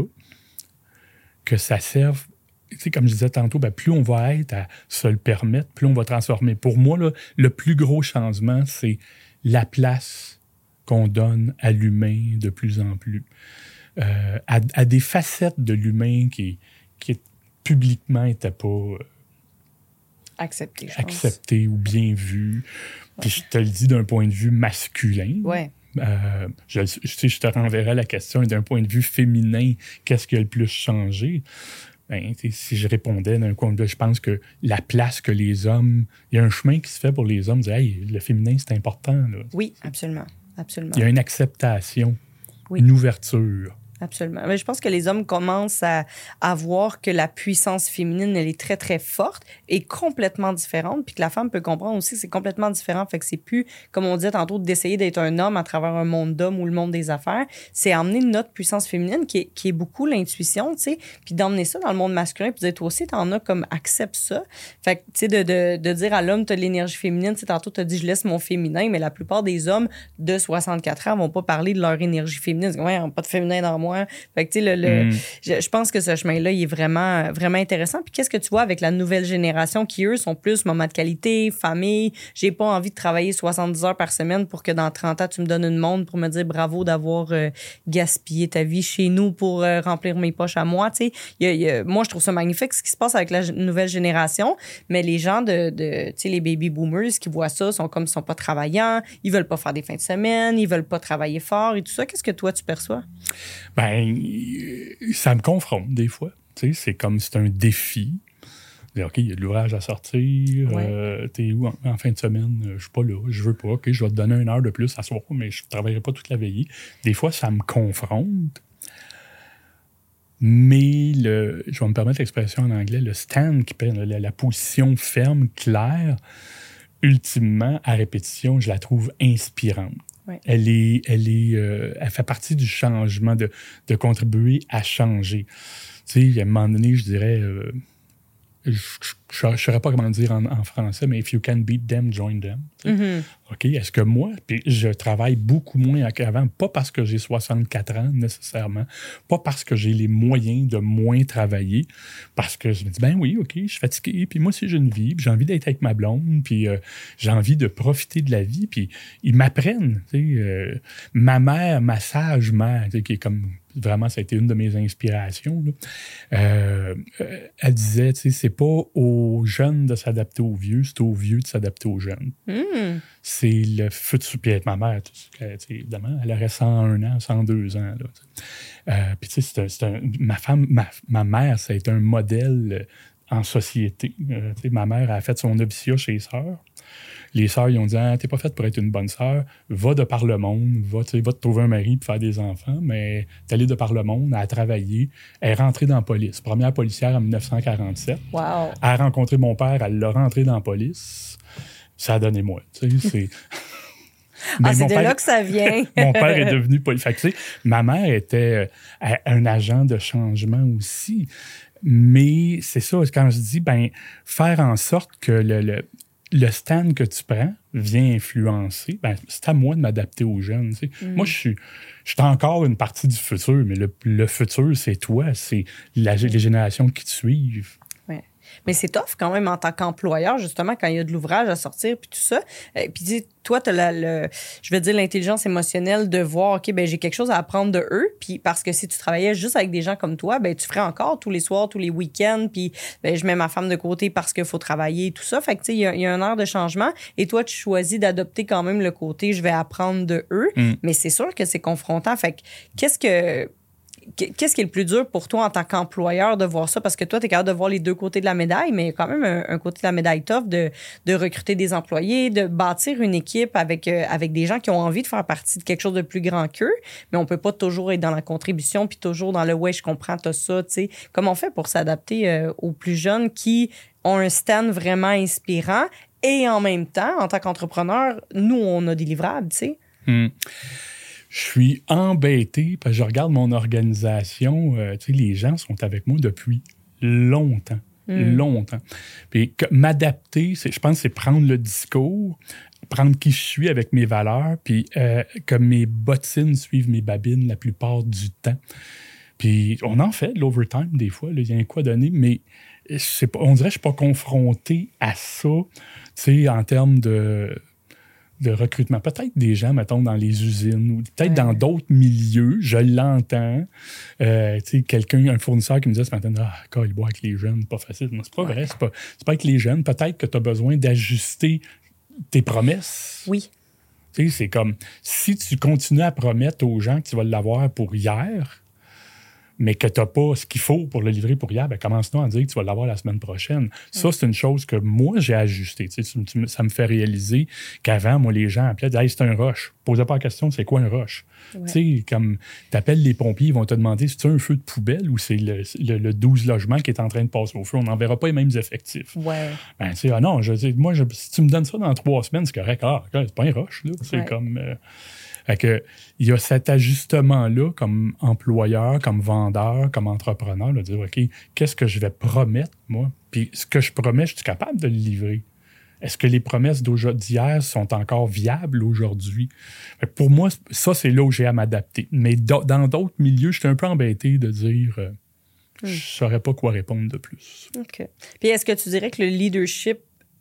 que ça serve... Tu sais, comme je disais tantôt, ben, plus on va être à se le permettre, plus on va transformer. Pour moi, là, le plus gros changement, c'est la place qu'on donne à l'humain de plus en plus. Euh, à, à des facettes de l'humain qui, qui publiquement n'étaient pas euh, acceptées, je acceptées ou bien vues. Ouais. Puis je te le dis d'un point de vue masculin. Ouais. Euh, je, je, je te renverrai la question d'un point de vue féminin, qu'est-ce qui a le plus changé? Ben, si je répondais d'un coin de vue, je pense que la place que les hommes... Il y a un chemin qui se fait pour les hommes, de dire, hey, le féminin, c'est important. Là. Oui, absolument. absolument. Il y a une acceptation, oui. une ouverture. Absolument. Mais je pense que les hommes commencent à, à voir que la puissance féminine, elle est très, très forte et complètement différente. Puis que la femme peut comprendre aussi que c'est complètement différent. Fait que c'est plus, comme on disait tantôt, d'essayer d'être un homme à travers un monde d'hommes ou le monde des affaires. C'est emmener notre puissance féminine qui est, qui est beaucoup l'intuition, tu sais, puis d'emmener ça dans le monde masculin. Puis de dire, toi aussi, t'en as comme accepte ça. Fait que, tu sais, de, de, de dire à l'homme, t'as de l'énergie féminine. Tu sais, tantôt, t'as dit, je laisse mon féminin. Mais la plupart des hommes de soixante-quatre ans vont pas parler de leur énergie féminine. Ils disent, ouais, pas de féminin dans moi. Fait que, tu sais, le, le, mm. je, je pense que ce chemin-là, il est vraiment, vraiment intéressant. Puis qu'est-ce que tu vois avec la nouvelle génération qui, eux, sont plus moments de qualité, famille. J'ai pas envie de travailler soixante-dix heures par semaine pour que dans trente ans, tu me donnes une montre pour me dire bravo d'avoir euh, gaspillé ta vie chez nous pour euh, remplir mes poches à moi. Tu sais, y a, y a, moi, je trouve ça magnifique ce qui se passe avec la nouvelle génération. Mais les gens de, de tu sais, les baby boomers qui voient ça sont comme ils sont pas travaillants, ils veulent pas faire des fins de semaine, ils veulent pas travailler fort et tout ça. Qu'est-ce que toi, tu perçois? Ben, ça me confronte des fois. Tu sais, c'est comme c'est un défi. OK, il y a de l'ouvrage à sortir. Ouais. Euh, t'es où en, en fin de semaine? Je suis pas là, je veux pas. OK, je vais te donner une heure de plus à soir, mais je ne travaillerai pas toute la veillée. Des fois, ça me confronte. Mais le, je vais me permettre l'expression en anglais, le stand qui prend la, la position ferme, claire, ultimement, à répétition, je la trouve inspirante. Ouais. Elle est, elle est, euh, elle fait partie du changement, de, de contribuer à changer. Tu sais, à un moment donné, je dirais, euh, je ne saurais pas comment dire en, en français, mais if you can beat them, join them. Mm-hmm. OK, est-ce que moi, puis je travaille beaucoup moins qu'avant, pas parce que j'ai soixante-quatre ans nécessairement, pas parce que j'ai les moyens de moins travailler, parce que je me dis, ben oui, OK, je suis fatigué, puis moi aussi j'ai une vie, puis j'ai envie d'être avec ma blonde, puis euh, j'ai envie de profiter de la vie, puis ils m'apprennent. Tu sais, euh, ma mère, ma sage mère, tu sais, qui est comme... Vraiment, ça a été une de mes inspirations. Là. Euh, elle disait, tu sais, c'est pas aux jeunes de s'adapter aux vieux, c'est aux vieux de s'adapter aux jeunes. Mm. C'est le futur. Puis être ma mère, tu sais, évidemment, elle aurait cent un ans, cent deux ans. Là, euh, puis tu sais, c'est un, c'est un, ma femme, ma, ma mère, ça a été un modèle en société. Euh, tu sais, ma mère a fait son noviciat chez les sœurs. Les sœurs, ils ont dit ah, « T'es pas faite pour être une bonne sœur. Va de par le monde. Va, va te trouver un mari pour faire des enfants. » Mais t'es allée de par le monde, elle a travaillé. Elle est rentrée dans la police. Première policière en dix-neuf cent quarante-sept. Wow. Elle a rencontré mon père. Elle l'a rentré dans la police. Ça a donné moi. Tu sais, c'est... Mais ah, c'est de père, là que ça vient. Mon père est devenu policier. Fait que, tu sais, ma mère était euh, un agent de changement aussi. Mais c'est ça, quand je dis, ben, faire en sorte que le... le le stand que tu prends vient influencer, ben, c'est à moi de m'adapter aux jeunes. Tu sais. Mm. Moi, je suis, je suis encore une partie du futur, mais le, le futur, c'est toi, c'est la, les générations qui te suivent. Ouais. Mais c'est tough quand même en tant qu'employeur, justement, quand il y a de l'ouvrage à sortir, puis tout ça. Euh, puis toi, tu as la, le, je veux dire, l'intelligence émotionnelle de voir, OK, ben j'ai quelque chose à apprendre de eux. Puis parce que si tu travaillais juste avec des gens comme toi, ben tu ferais encore tous les soirs, tous les week-ends. Puis ben, je mets ma femme de côté parce qu'il faut travailler, tout ça. Fait que, tu sais, il y, y a un air de changement. Et toi, tu choisis d'adopter quand même le côté, je vais apprendre de eux. Mm. Mais c'est sûr que c'est confrontant. Fait que, qu'est-ce que... qu'est-ce qui est le plus dur pour toi en tant qu'employeur de voir ça? Parce que toi, tu es capable de voir les deux côtés de la médaille, mais il y a quand même un, un côté de la médaille tough de, de recruter des employés, de bâtir une équipe avec, euh, avec des gens qui ont envie de faire partie de quelque chose de plus grand qu'eux, mais on peut pas toujours être dans la contribution puis toujours dans le « ouais, je comprends, t'as ça », tu sais. Comment on fait pour s'adapter euh, aux plus jeunes qui ont un stand vraiment inspirant et en même temps, en tant qu'entrepreneur, nous, on a des livrables, tu sais. Hum. Je suis embêté parce que je regarde mon organisation. Euh, tu sais, les gens sont avec moi depuis longtemps. Mm. Longtemps. Puis que, m'adapter, c'est, je pense, c'est prendre le discours, prendre qui je suis avec mes valeurs, puis euh, que mes bottines suivent mes babines la plupart du temps. Puis on en fait de l'overtime des fois, il y a un quoi donner, mais je sais pas, on dirait que je ne suis pas confronté à ça, tu sais, en termes de... de recrutement. Peut-être des gens, mettons, dans les usines ou peut-être ouais. dans d'autres milieux, je l'entends. Euh, tu sais, quelqu'un, un fournisseur qui me disait ce matin, ah, quand il boit avec les jeunes, pas facile. Non, c'est pas ouais. vrai, c'est pas, c'est pas avec les jeunes. Peut-être que tu as besoin d'ajuster tes promesses. Oui. Tu sais, c'est comme, si tu continues à promettre aux gens que tu vas l'avoir pour hier, mais que tu n'as pas ce qu'il faut pour le livrer pour hier, ben commence-toi à dire que tu vas l'avoir la semaine prochaine. Ouais. Ça, c'est une chose que moi, j'ai ajustée. Tu sais, tu, ça me fait réaliser qu'avant, moi, les gens appelaient, hey, c'est un rush. Posez pas la question, c'est quoi un rush? Ouais. Tu sais, comme tu appelles les pompiers, ils vont te demander si c'est un feu de poubelle ou c'est le, le, le douze logements qui est en train de passer au feu. On n'enverra pas les mêmes effectifs. Ouais. Ben, tu sais, ah non, je dis, moi, je, si tu me donnes ça dans trois semaines, c'est correct. Ah, c'est pas un rush, là. C'est ouais. comme... Euh, Fait que, il y a cet ajustement-là comme employeur, comme vendeur, comme entrepreneur, de dire, OK, qu'est-ce que je vais promettre, moi? Puis ce que je promets, je suis capable de le livrer. Est-ce que les promesses d'hier sont encore viables aujourd'hui? Fait que pour moi, ça, c'est là où j'ai à m'adapter. Mais do- dans d'autres milieux, je suis un peu embêté de dire, euh, hmm. je ne saurais pas quoi répondre de plus. OK. Puis est-ce que tu dirais que le leadership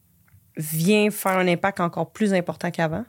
vient faire un impact encore plus important qu'avant?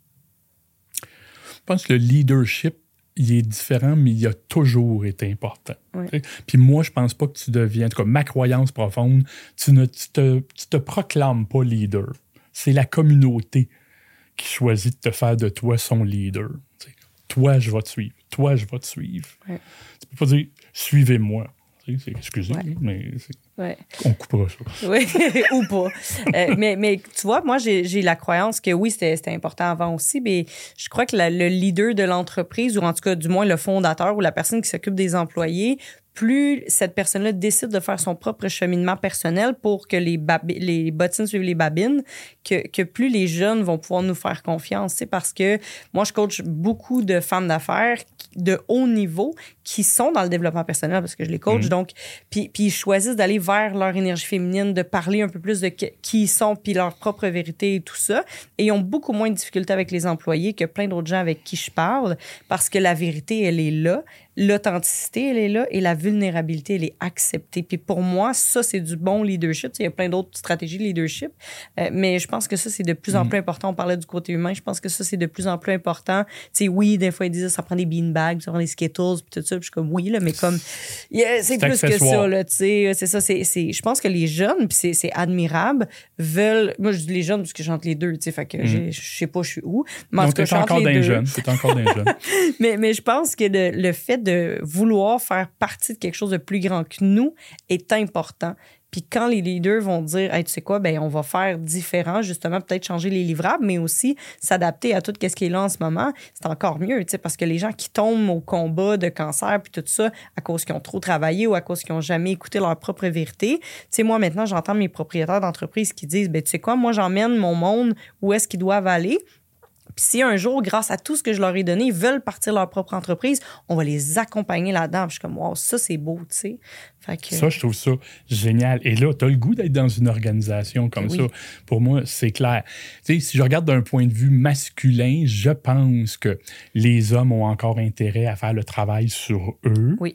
Je pense que le leadership, il est différent, mais il a toujours été important. Oui. Puis moi, je pense pas que tu deviens, en tout cas, ma croyance profonde, tu ne tu te, tu te proclames pas leader. C'est la communauté qui choisit de te faire de toi son leader. T'sais, toi, je vais te suivre. Toi, je vais te suivre. Oui. Tu peux pas dire « suivez-moi ». Excusez, ouais. mais c'est... Ouais. On coupera ça. Oui, ou pas. Euh, mais, mais tu vois, moi, j'ai, j'ai la croyance que oui, c'était, c'était important avant aussi, mais je crois que la, le leader de l'entreprise, ou en tout cas, du moins le fondateur ou la personne qui s'occupe des employés, plus cette personne-là décide de faire son propre cheminement personnel pour que les, babi- les bottines suivent les babines, que, que plus les jeunes vont pouvoir nous faire confiance. C'est parce que moi, je coach beaucoup de femmes d'affaires de haut niveau qui sont dans le développement personnel parce que je les coach. Mmh. Donc, puis, puis ils choisissent d'aller vers leur énergie féminine, de parler un peu plus de qui ils sont, puis leur propre vérité et tout ça. Et ils ont beaucoup moins de difficultés avec les employés que plein d'autres gens avec qui je parle parce que la vérité, elle est là. L'authenticité, elle est là et la vulnérabilité, elle est acceptée. Puis pour moi, ça, c'est du bon leadership. Il y a plein d'autres stratégies de leadership, euh, mais je pense que ça, c'est de plus en plus important. On parlait du côté humain. Je pense que ça, c'est de plus en plus important. Tu sais, oui, des fois, ils disent ça prend des beanbags, ça prend des Skittles, puis tout ça. Puis je suis comme, oui, là, mais comme, yeah, c'est, c'est plus accessoire. Que ça, là, tu sais. C'est ça, c'est, c'est, je pense que les jeunes, puis c'est, c'est admirable, veulent, moi, je dis les jeunes parce que je chante les deux, tu sais, fait que mm. je sais pas, je suis où. Mais en tout cas, je encore d'un jeune. C'est encore d'un jeune. mais, mais je pense que le, le fait de vouloir faire partie de quelque chose de plus grand que nous est important. Puis quand les leaders vont dire, hey, tu sais quoi, ben on va faire différent, justement, peut-être changer les livrables, mais aussi s'adapter à tout ce qui est là en ce moment, c'est encore mieux, tu sais, parce que les gens qui tombent au combat de cancer puis tout ça à cause qu'ils ont trop travaillé ou à cause qu'ils n'ont jamais écouté leur propre vérité, tu sais, moi, maintenant, j'entends mes propriétaires d'entreprise qui disent, ben tu sais quoi, moi, j'emmène mon monde où est-ce qu'ils doivent aller. Puis si un jour, grâce à tout ce que je leur ai donné, ils veulent partir leur propre entreprise, on va les accompagner là-dedans. Puis je suis comme, wow, ça, c'est beau, tu sais. Fait que... Ça, je trouve ça génial. Et là, tu as le goût d'être dans une organisation comme oui. ça. Pour moi, c'est clair. Tu sais, si je regarde d'un point de vue masculin, je pense que les hommes ont encore intérêt à faire le travail sur eux. Oui.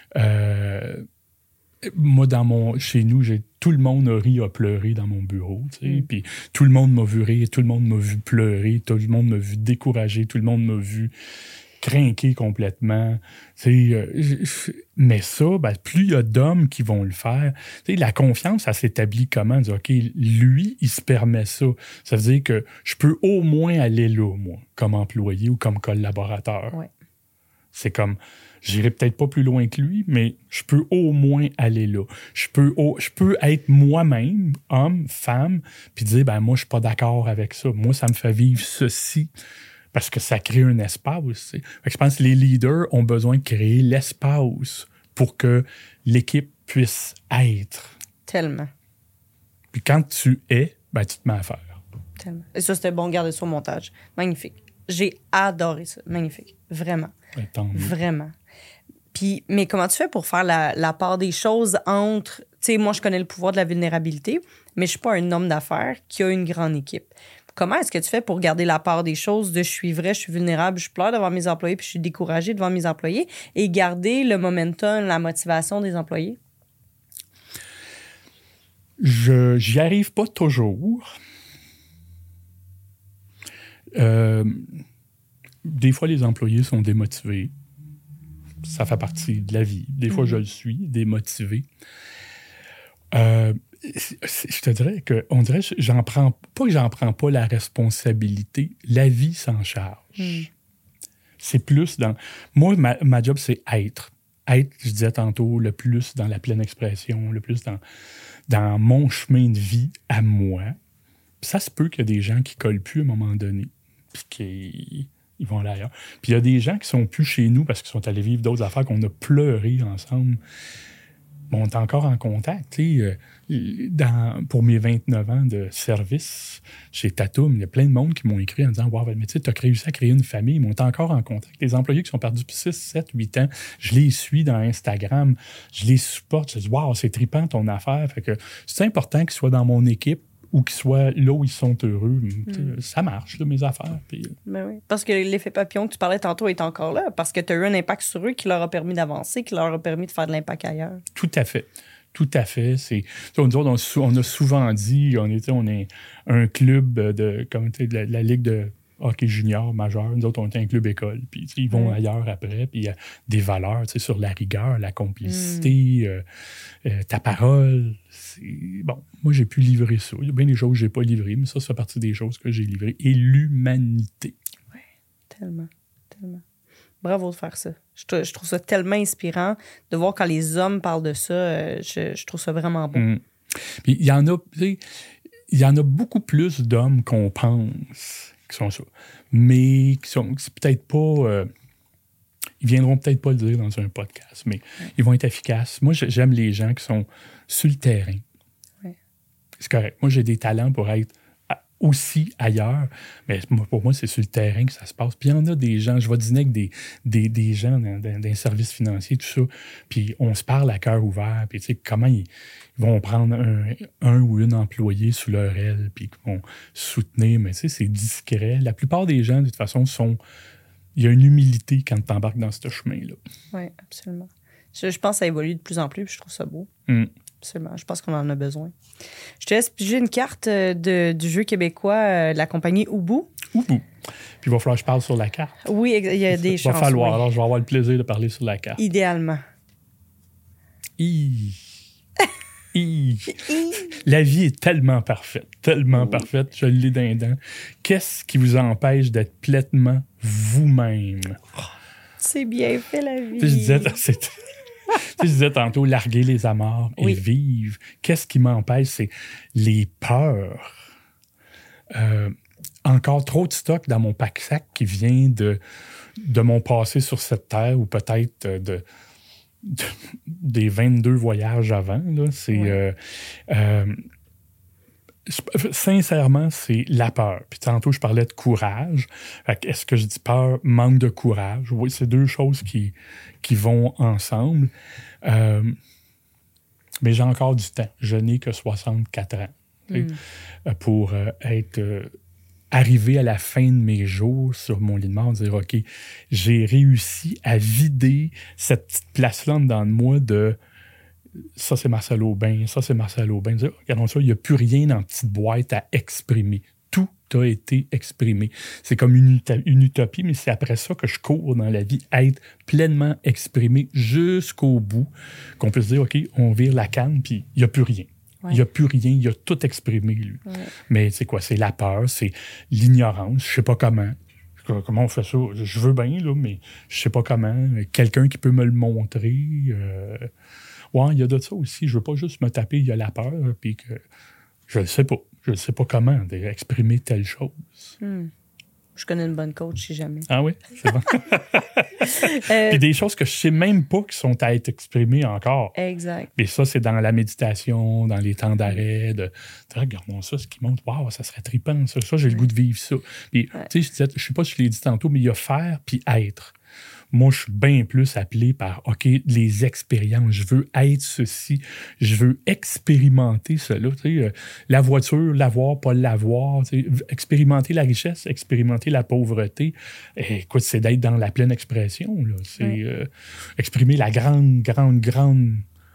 Euh... Moi, dans mon, chez nous, j'ai, tout le monde a ri, a pleuré dans mon bureau. Tu sais, mm. Puis tout le monde m'a vu rire, tout le monde m'a vu pleurer, tout le monde m'a vu décourager, tout le monde m'a vu crinquer complètement. Tu sais, euh, mais ça, ben, plus il y a d'hommes qui vont le faire, tu sais, la confiance, ça s'établit comment? Dire, OK, lui, il se permet ça. Ça veut dire que je peux au moins aller là, moi, comme employé ou comme collaborateur. Ouais. C'est comme... j'irai peut-être pas plus loin que lui, mais je peux au moins aller là. Je peux, au, je peux être moi-même, homme, femme, puis dire, ben moi, je suis pas d'accord avec ça. Moi, ça me fait vivre ceci. Parce que ça crée un espace. Fait que je pense que les leaders ont besoin de créer l'espace pour que l'équipe puisse être. Tellement. Puis quand tu es, ben tu te mets à faire. Tellement. Et ça, c'était bon, garder ça au montage. Magnifique. J'ai adoré ça. Magnifique. Vraiment. Ben, tant mieux. Vraiment. Puis, mais comment tu fais pour faire la, la part des choses entre... Tu sais, moi, je connais le pouvoir de la vulnérabilité, mais je suis pas un homme d'affaires qui a une grande équipe. Comment est-ce que tu fais pour garder la part des choses de je suis vrai, je suis vulnérable, je pleure devant mes employés puis je suis découragée devant mes employés et garder le momentum, la motivation des employés? Je, j'y arrive pas toujours. Euh, des fois, les employés sont démotivés. Ça fait partie de la vie. Des fois, mmh. je le suis, démotivé. Euh, je te dirais que, on dirait que j'en prends, pas que j'en prends pas la responsabilité, la vie s'en charge. Mm. C'est plus dans... Moi, ma, ma job, c'est être. Être, je disais tantôt, le plus dans la pleine expression, le plus dans, dans mon chemin de vie à moi. Puis ça se peut qu'il y a des gens qui collent plus à un moment donné, puis qui ils vont aller ailleurs. Puis il y a des gens qui sont plus chez nous parce qu'ils sont allés vivre d'autres affaires, qu'on a pleuré ensemble. Bon, on est encore en contact. Tu sais, dans, pour mes vingt-neuf ans de service chez Tatum, il y a plein de monde qui m'ont écrit en disant « Wow, mais tu sais, tu as réussi à créer une famille. » Ils sont encore en contact. Les employés qui sont perdus depuis six, sept, huit ans, je les suis dans Instagram, je les supporte. Je dis « Wow, c'est trippant ton affaire. » Fait que c'est important qu'ils soient dans mon équipe ou qu'ils soient là où ils sont heureux. Mm. Ça marche, là, mes affaires. Puis... Ben oui. Parce que l'effet papillon que tu parlais tantôt est encore là, parce que tu as eu un impact sur eux qui leur a permis d'avancer, qui leur a permis de faire de l'impact ailleurs. Tout à fait. Tout à fait. C'est, on, on, on a souvent dit, on était on est un club de, comme, de, la, de la Ligue de hockey junior majeur. Nous autres, on était un club école. Puis ils vont mm. ailleurs après. Puis il y a des valeurs sur la rigueur, la complicité, mm. euh, euh, ta parole. C'est... Bon, moi, j'ai pu livrer ça. Il y a bien des choses que je n'ai pas livrées, mais ça, ça fait partie des choses que j'ai livrées. Et l'humanité. Oui, tellement, tellement. Bravo de faire ça. Je, je trouve ça tellement inspirant de voir quand les hommes parlent de ça. Euh, je, je trouve ça vraiment beau. Mm. Puis il y en a, tu sais, il y en a beaucoup plus d'hommes qu'on pense qui sont ça. Mais qui sont, c'est peut-être pas... Euh, ils viendront peut-être pas le dire dans un podcast, mais ouais. ils vont être efficaces. Moi, j'aime les gens qui sont sur le terrain. Ouais. C'est correct. Moi, j'ai des talents pour être aussi ailleurs, mais pour moi, c'est sur le terrain que ça se passe. Puis il y en a des gens, je vais dîner avec des, des, des gens dans, dans, dans les services financiers, tout ça, puis on se parle à cœur ouvert, puis tu sais, comment ils, ils vont prendre un, un ou une employée sous leur aile, puis ils vont soutenir, mais tu sais, c'est discret. La plupart des gens, de toute façon, sont... Il y a une humilité quand tu embarques dans ce chemin-là. Oui, absolument. Je, je pense que ça évolue de plus en plus, puis je trouve ça beau. Mm. Absolument. Je pense qu'on en a besoin. Je te laisse piger une carte de, du jeu québécois euh, de la compagnie Ubu. Ubu. Puis il va falloir que je parle sur la carte. Oui, il y a des chances. Il va falloir. Oui. Alors, je vais avoir le plaisir de parler sur la carte. Idéalement. Hi. Hi. La vie est tellement parfaite, tellement oui. parfaite. Je l'ai dans les dents. Qu'est-ce qui vous empêche d'être pleinement vous-même? C'est bien fait, la vie. Tu sais, je disais, c'est... tu sais, je disais tantôt, larguer les amarres et oui. vivre. Qu'est-ce qui m'empêche? C'est les peurs. Euh, encore trop de stock dans mon pack-sac qui vient de, de mon passé sur cette terre ou peut-être de, de, des vingt-deux voyages avant. Là. C'est... Oui. Euh, euh, sincèrement, c'est la peur. Puis tantôt, je parlais de courage. Est-ce que je dis peur, manque de courage? Oui, c'est deux choses qui, qui vont ensemble. Euh, mais j'ai encore du temps. Je n'ai que soixante-quatre ans mm. pour euh, être euh, arrivé à la fin de mes jours sur mon lit de mort, dire OK, j'ai réussi à vider cette petite place-là dans moi de ça, c'est Marcel Aubin, ça, c'est Marcel Aubin. Regardons ça, il n'y a plus rien dans la petite boîte à exprimer. Tout a été exprimé. C'est comme une, ut- une utopie, mais c'est après ça que je cours dans la vie, être pleinement exprimé jusqu'au bout, qu'on peut se dire, OK, on vire la canne, puis il n'y a plus rien. Ouais. Il n'y a plus rien, il a tout exprimé, lui. Ouais. Mais c'est quoi? C'est la peur, c'est l'ignorance, je ne sais pas comment. Comment on fait ça? Je veux bien, là, mais je sais pas comment. Quelqu'un qui peut me le montrer. Euh... Ouais, il y a de ça aussi. Je veux pas juste me taper, il y a la peur, puis que je ne sais pas. Je ne sais pas comment exprimer telle chose. Hmm. Je connais une bonne coach, si jamais. Ah oui? C'est bon. euh, Puis des choses que je sais même pas qui sont à être exprimées encore. Exact. Et ça, c'est dans la méditation, dans les temps d'arrêt. De, regardons ça, ce qui monte. Waouh, ça serait trippant, ça. Ça, j'ai le goût de vivre ça. Puis, ouais. tu sais, je sais pas si je l'ai dit tantôt, mais il y a faire puis être. Moi, je suis bien plus appelé par, OK, les expériences. Je veux être ceci. Je veux expérimenter cela. Tu sais, euh, la voiture, l'avoir, pas l'avoir. Tu sais, expérimenter la richesse, expérimenter la pauvreté. Et, écoute, c'est d'être dans la pleine expression. Là. C'est oui. euh, exprimer la grande, grande, grande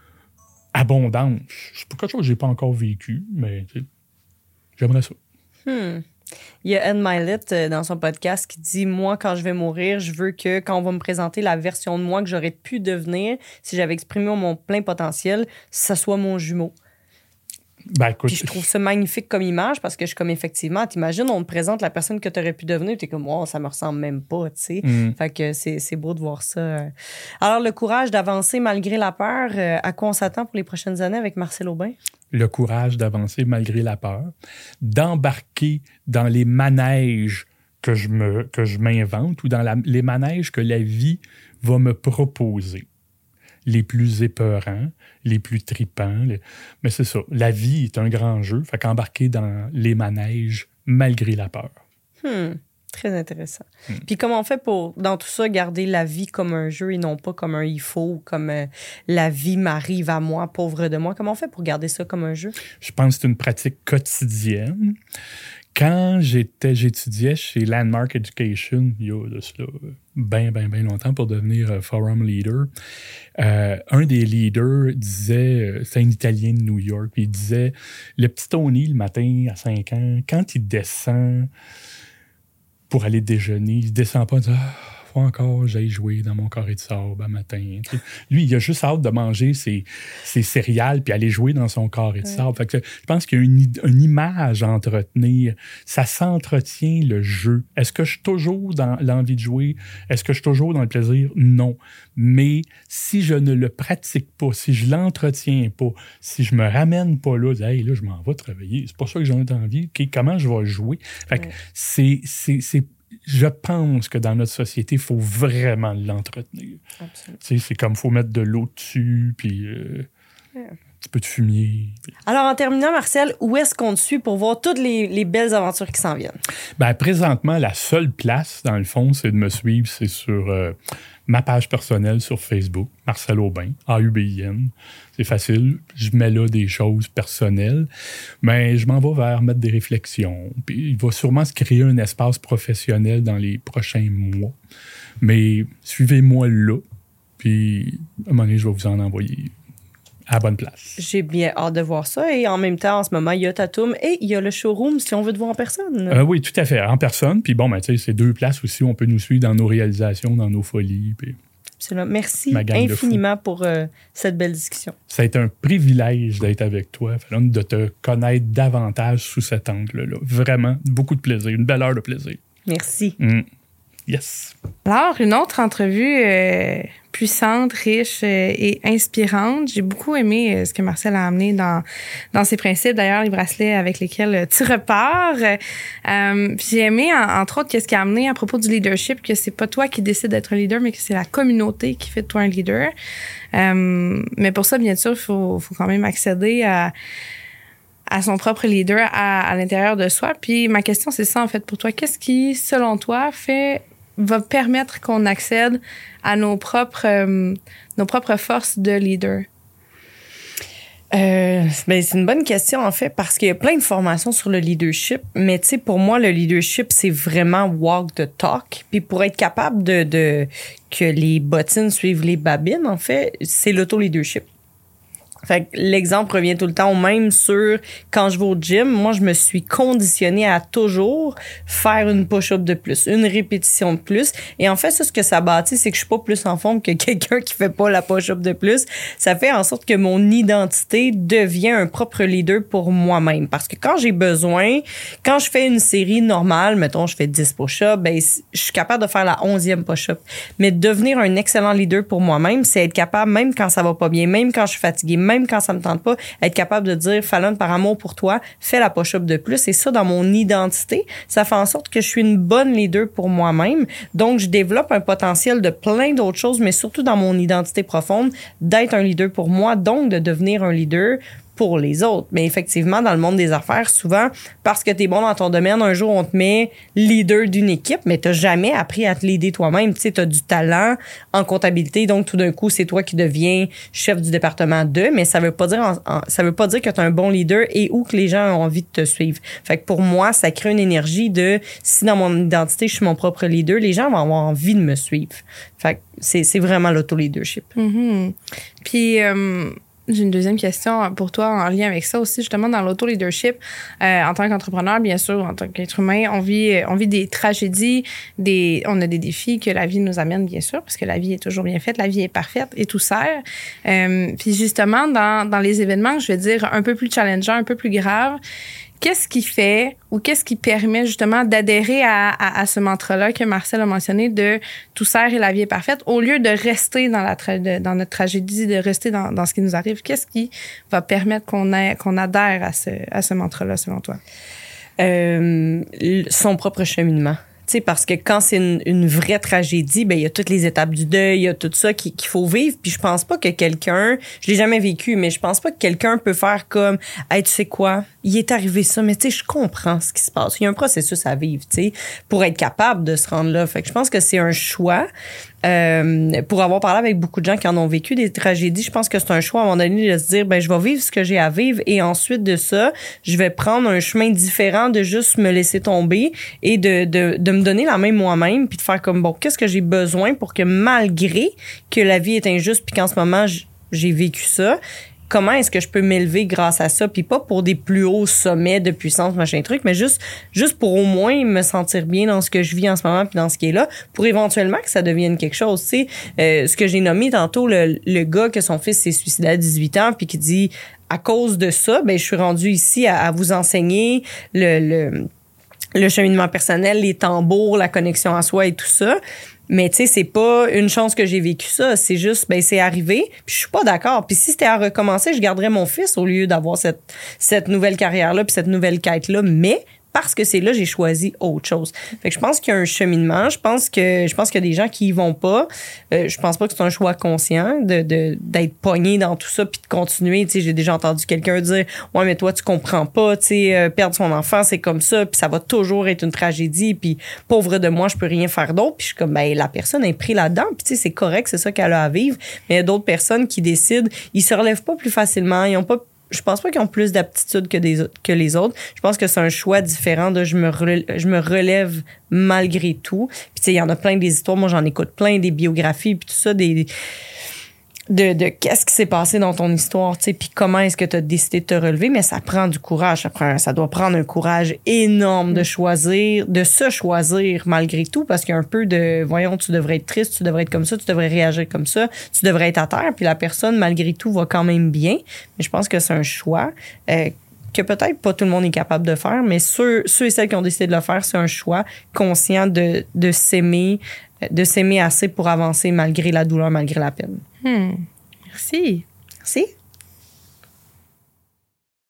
abondance. C'est pas quelque chose que j'ai pas encore vécu, mais tu sais, j'aimerais ça. Hmm. Il y a Ed Mylett dans son podcast qui dit « Moi, quand je vais mourir, je veux que quand on va me présenter la version de moi que j'aurais pu devenir si j'avais exprimé mon plein potentiel, ça soit mon jumeau. » Ben, écoute, Puis je trouve ça magnifique comme image parce que je suis comme effectivement, t'imagines, on te présente la personne que t'aurais pu devenir, t'es comme, wow, ça me ressemble même pas, tu sais. Mm. Fait que c'est, c'est beau de voir ça. Alors, le courage d'avancer malgré la peur, à quoi on s'attend pour les prochaines années avec Marcel Aubin? Le courage d'avancer malgré la peur, d'embarquer dans les manèges que je, me, que je m'invente ou dans la, les manèges que la vie va me proposer. Les plus épeurants, les plus tripants. Les... Mais c'est ça, la vie est un grand jeu, fait qu'embarquer dans les manèges malgré la peur. Hmm. Très intéressant. Hmm. Puis comment on fait pour, dans tout ça, garder la vie comme un jeu et non pas comme un il faut, comme euh, la vie m'arrive à moi, pauvre de moi? Comment on fait pour garder ça comme un jeu? Je pense que c'est une pratique quotidienne. Quand j'étais, j'étudiais chez Landmark Education, il y a de cela bien, bien, bien longtemps pour devenir uh, forum leader, euh, un des leaders disait, euh, c'est un Italien de New York, puis il disait, le petit Tony, le matin à cinq ans, quand il descend pour aller déjeuner, il ne descend pas en disant ah, faut encore j'aille jouer dans mon carré de sable à matin. T'sais. Lui, il a juste hâte de manger ses, ses céréales puis aller jouer dans son carré de ouais. sable. Fait que je pense qu'il y a une, une image à entretenir. Ça s'entretient le jeu. Est-ce que je suis toujours dans l'envie de jouer? Est-ce que je suis toujours dans le plaisir? Non. Mais si je ne le pratique pas, si je l'entretiens pas, si je me ramène pas là, hey, là, je m'en vais travailler. C'est pas ça que j'en ai envie. Okay, comment je vais jouer? Fait que ouais. c'est, c'est, c'est je pense que dans notre société, il faut vraiment l'entretenir. C'est, c'est comme il faut mettre de l'eau dessus, puis euh, yeah. un petit peu de fumier. Alors, en terminant, Marcel, où est-ce qu'on te suit pour voir toutes les, les belles aventures qui s'en viennent? Ben, présentement, la seule place, dans le fond, c'est de me suivre, c'est sur euh, ma page personnelle sur Facebook, Marcel Aubin, A U B I N. C'est facile. Je mets là des choses personnelles, mais je m'en vais vers mettre des réflexions. Puis il va sûrement se créer un espace professionnel dans les prochains mois. Mais suivez-moi là, puis à un moment donné, je vais vous en envoyer à la bonne place. J'ai bien hâte de voir ça. Et en même temps, en ce moment, il y a Tatoum et il y a le showroom si on veut te voir en personne. Euh, oui, tout à fait, en personne. Puis bon, ben, tu sais, c'est deux places aussi où on peut nous suivre dans nos réalisations, dans nos folies. Puis... Absolument. Merci infiniment pour euh, cette belle discussion. Ça a été un privilège d'être avec toi, Fallon, de te connaître davantage sous cet angle-là. Vraiment, beaucoup de plaisir, une belle heure de plaisir. Merci. Mm. Yes. Alors, une autre entrevue euh, puissante, riche euh, et inspirante. J'ai beaucoup aimé euh, ce que Marcel a amené dans dans ses principes. D'ailleurs, les bracelets avec lesquels euh, tu repars. Euh, puis j'ai aimé, en, entre autres, qu'est-ce qu'il a amené à propos du leadership, que c'est pas toi qui décides d'être un leader, mais que c'est la communauté qui fait de toi un leader. Euh, mais pour ça, bien sûr, il faut, faut quand même accéder à à son propre leader à, à l'intérieur de soi. Puis ma question, c'est ça, en fait, pour toi. Qu'est-ce qui, selon toi, fait va permettre qu'on accède à nos propres, euh, nos propres forces de leader? Euh, ben, c'est une bonne question, en fait, parce qu'il y a plein de formations sur le leadership, mais tu sais, pour moi, le leadership, c'est vraiment walk the talk. Puis pour être capable de, de que les bottines suivent les babines, en fait, c'est l'auto-leadership. Fait que l'exemple revient tout le temps au même sur quand je vais au gym, moi, je me suis conditionnée à toujours faire une push-up de plus, une répétition de plus. Et en fait, ça, ce que ça bâtit, c'est que je suis pas plus en forme que quelqu'un qui fait pas la push-up de plus. Ça fait en sorte que mon identité devient un propre leader pour moi-même. Parce que quand j'ai besoin, quand je fais une série normale, mettons, je fais dix push-ups, ben, je suis capable de faire la onzième push-up. Mais devenir un excellent leader pour moi-même, c'est être capable, même quand ça va pas bien, même quand je suis fatiguée, même quand ça me tente pas, être capable de dire, Fallon, par amour pour toi, fais la push-up de plus. Et ça, dans mon identité, ça fait en sorte que je suis une bonne leader pour moi-même. Donc, je développe un potentiel de plein d'autres choses, mais surtout dans mon identité profonde, d'être un leader pour moi, donc de devenir un leader pour les autres. Mais effectivement, dans le monde des affaires, souvent, parce que tu es bon dans ton domaine, un jour, on te met leader d'une équipe, mais tu n'as jamais appris à te leader toi-même. Tu sais, tu as du talent en comptabilité, donc tout d'un coup, c'est toi qui deviens chef du département deux, mais ça veut pas dire, en, en, ça veut pas dire que tu es un bon leader et où que les gens ont envie de te suivre. Fait que pour moi, ça crée une énergie de, si dans mon identité, je suis mon propre leader, les gens vont avoir envie de me suivre. Fait que c'est, c'est vraiment l'auto-leadership. Mm-hmm. Puis, euh, j'ai une deuxième question pour toi en lien avec ça aussi, justement, dans l'auto-leadership. Euh, en tant qu'entrepreneur, bien sûr, en tant qu'être humain, on vit, on vit des tragédies, des, on a des défis que la vie nous amène, bien sûr, parce que la vie est toujours bien faite, la vie est parfaite et tout sert. Euh, puis justement, dans, dans les événements, je vais dire, un peu plus challengeants, un peu plus graves, qu'est-ce qui fait ou qu'est-ce qui permet justement d'adhérer à, à, à ce mantra-là que Marcel a mentionné de tout sert et la vie est parfaite au lieu de rester dans, la tra- de, dans notre tragédie, de rester dans, dans ce qui nous arrive? Qu'est-ce qui va permettre qu'on, ait, qu'on adhère à ce, à ce mantra-là selon toi? Euh, son propre cheminement. T'sais, parce que quand c'est une, une vraie tragédie, ben il y a toutes les étapes du deuil, il y a tout ça qui, qu'il faut vivre. Puis je pense pas que quelqu'un, je l'ai jamais vécu, mais je pense pas que quelqu'un peut faire comme, hey, tu sais quoi, il est arrivé ça, mais tu sais, je comprends ce qui se passe. Il y a un processus à vivre, tu sais, pour être capable de se rendre là. Fait que je pense que c'est un choix. Euh, pour avoir parlé avec beaucoup de gens qui en ont vécu des tragédies, je pense que c'est un choix à un moment donné de se dire, ben je vais vivre ce que j'ai à vivre et ensuite de ça, je vais prendre un chemin différent de juste me laisser tomber et de, de, de me donner la main moi-même puis de faire comme, bon, qu'est-ce que j'ai besoin pour que malgré que la vie est injuste puis qu'en ce moment, j'ai vécu ça, comment est-ce que je peux m'élever grâce à ça, puis pas pour des plus hauts sommets de puissance, machin truc, mais juste juste pour au moins me sentir bien dans ce que je vis en ce moment puis dans ce qui est là, pour éventuellement que ça devienne quelque chose, tu sais. Euh, ce que j'ai nommé tantôt, le, le gars que son fils s'est suicidé à dix-huit ans puis qui dit, à cause de ça, ben je suis rendu ici à, à vous enseigner le, le, le cheminement personnel, les tambours, la connexion à soi et tout ça. Mais tu sais, c'est pas une chance que j'ai vécu ça, c'est juste, ben c'est arrivé, puis je suis pas d'accord. Puis si c'était à recommencer, je garderais mon fils au lieu d'avoir cette cette nouvelle carrière-là puis cette nouvelle quête-là. Mais parce que c'est là, j'ai choisi autre chose. Fait que je pense qu'il y a un cheminement. Je pense que je pense qu'il y a des gens qui y vont pas. Euh, je pense pas que c'est un choix conscient de, de d'être pogné dans tout ça puis de continuer. Tu sais, j'ai déjà entendu quelqu'un dire, ouais, mais toi tu comprends pas. Tu sais, euh, perdre son enfant c'est comme ça puis ça va toujours être une tragédie puis pauvre de moi je peux rien faire d'autre. Puis je suis comme, ben la personne est prise là-dedans puis tu sais c'est correct, c'est ça qu'elle a à vivre. Mais il y a d'autres personnes qui décident, ils se relèvent pas plus facilement, ils ont pas je pense pas qu'ils ont plus d'aptitude que des que les autres. Je pense que c'est un choix différent de je me relève, je me relève malgré tout. Puis tu sais il y en a plein des histoires, moi j'en écoute plein des biographies puis tout ça des de de qu'est-ce qui s'est passé dans ton histoire, tu sais, puis comment est-ce que tu as décidé de te relever, mais ça prend du courage, ça prend ça doit prendre un courage énorme de choisir, de se choisir malgré tout parce qu'il y a un peu de voyons, tu devrais être triste, tu devrais être comme ça, tu devrais réagir comme ça, tu devrais être à terre, puis la personne malgré tout va quand même bien, mais je pense que c'est un choix euh, que peut-être pas tout le monde est capable de faire, mais ceux ceux et celles qui ont décidé de le faire, c'est un choix conscient de de s'aimer de s'aimer assez pour avancer malgré la douleur, malgré la peine. Hmm. Merci. Merci.